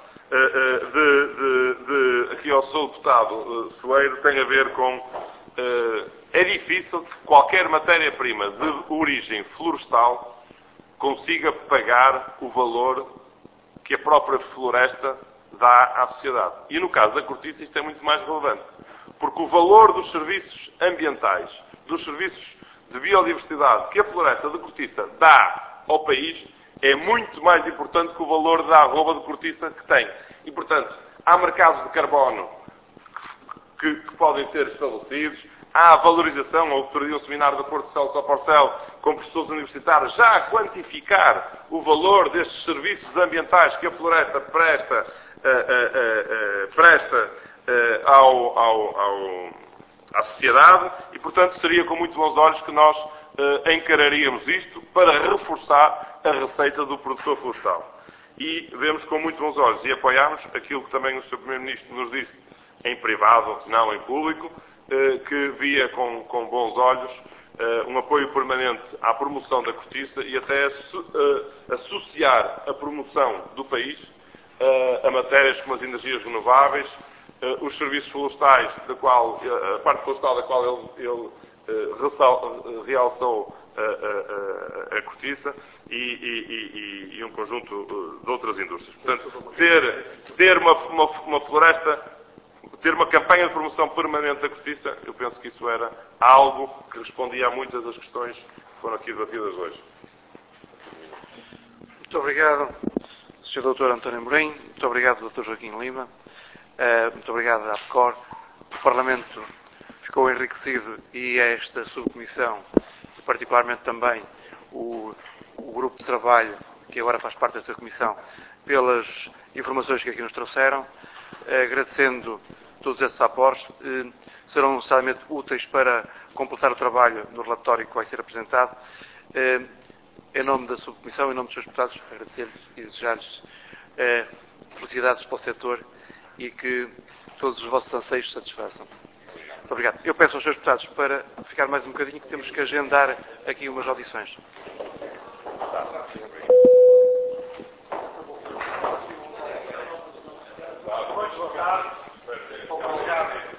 aqui ao Sr. Deputado Soeiro, tem a ver com... é difícil que qualquer matéria-prima de origem florestal consiga pagar o valor que a própria floresta dá à sociedade. E no caso da cortiça isto é muito mais relevante. Porque o valor dos serviços ambientais, dos serviços de biodiversidade que a floresta de cortiça dá ao país é muito mais importante que o valor da arroba de cortiça que tem. E, portanto, há mercados de carbono que podem ser estabelecidos, há a valorização, outro dia um seminário da Porto de Céu ao Porcel, com professores universitários, já a quantificar o valor destes serviços ambientais que a floresta presta à sociedade e, portanto, seria com muito bons olhos que nós encararíamos isto para reforçar a receita do produtor florestal. E vemos com muito bons olhos e apoiamos aquilo que também o Sr. Primeiro-Ministro nos disse em privado, não em público, que via com bons olhos um apoio permanente à promoção da cortiça e até associar a promoção do país a matérias como as energias renováveis, os serviços florestais, a parte florestal da qual ele realçou a cortiça e um conjunto de outras indústrias. Portanto, ter uma floresta, ter uma campanha de promoção permanente da cortiça, eu penso que isso era algo que respondia a muitas das questões que foram aqui debatidas hoje. Muito obrigado, Sr. Dr. António Amorim. Muito obrigado, Dr. Joaquim Lima. Muito obrigado à APCOR. O Parlamento ficou enriquecido e esta subcomissão, e particularmente também o grupo de trabalho, que agora faz parte dessa comissão, pelas informações que aqui nos trouxeram, agradecendo todos esses aportes, serão necessariamente úteis para completar o trabalho no relatório que vai ser apresentado. Em nome da subcomissão, em nome dos seus deputados, agradecer-lhes e desejar-lhes felicidades para o setor e que todos os vossos anseios se satisfaçam. Muito obrigado. Eu peço aos seus deputados para ficar mais um bocadinho, que temos que agendar aqui umas audições. Obrigado.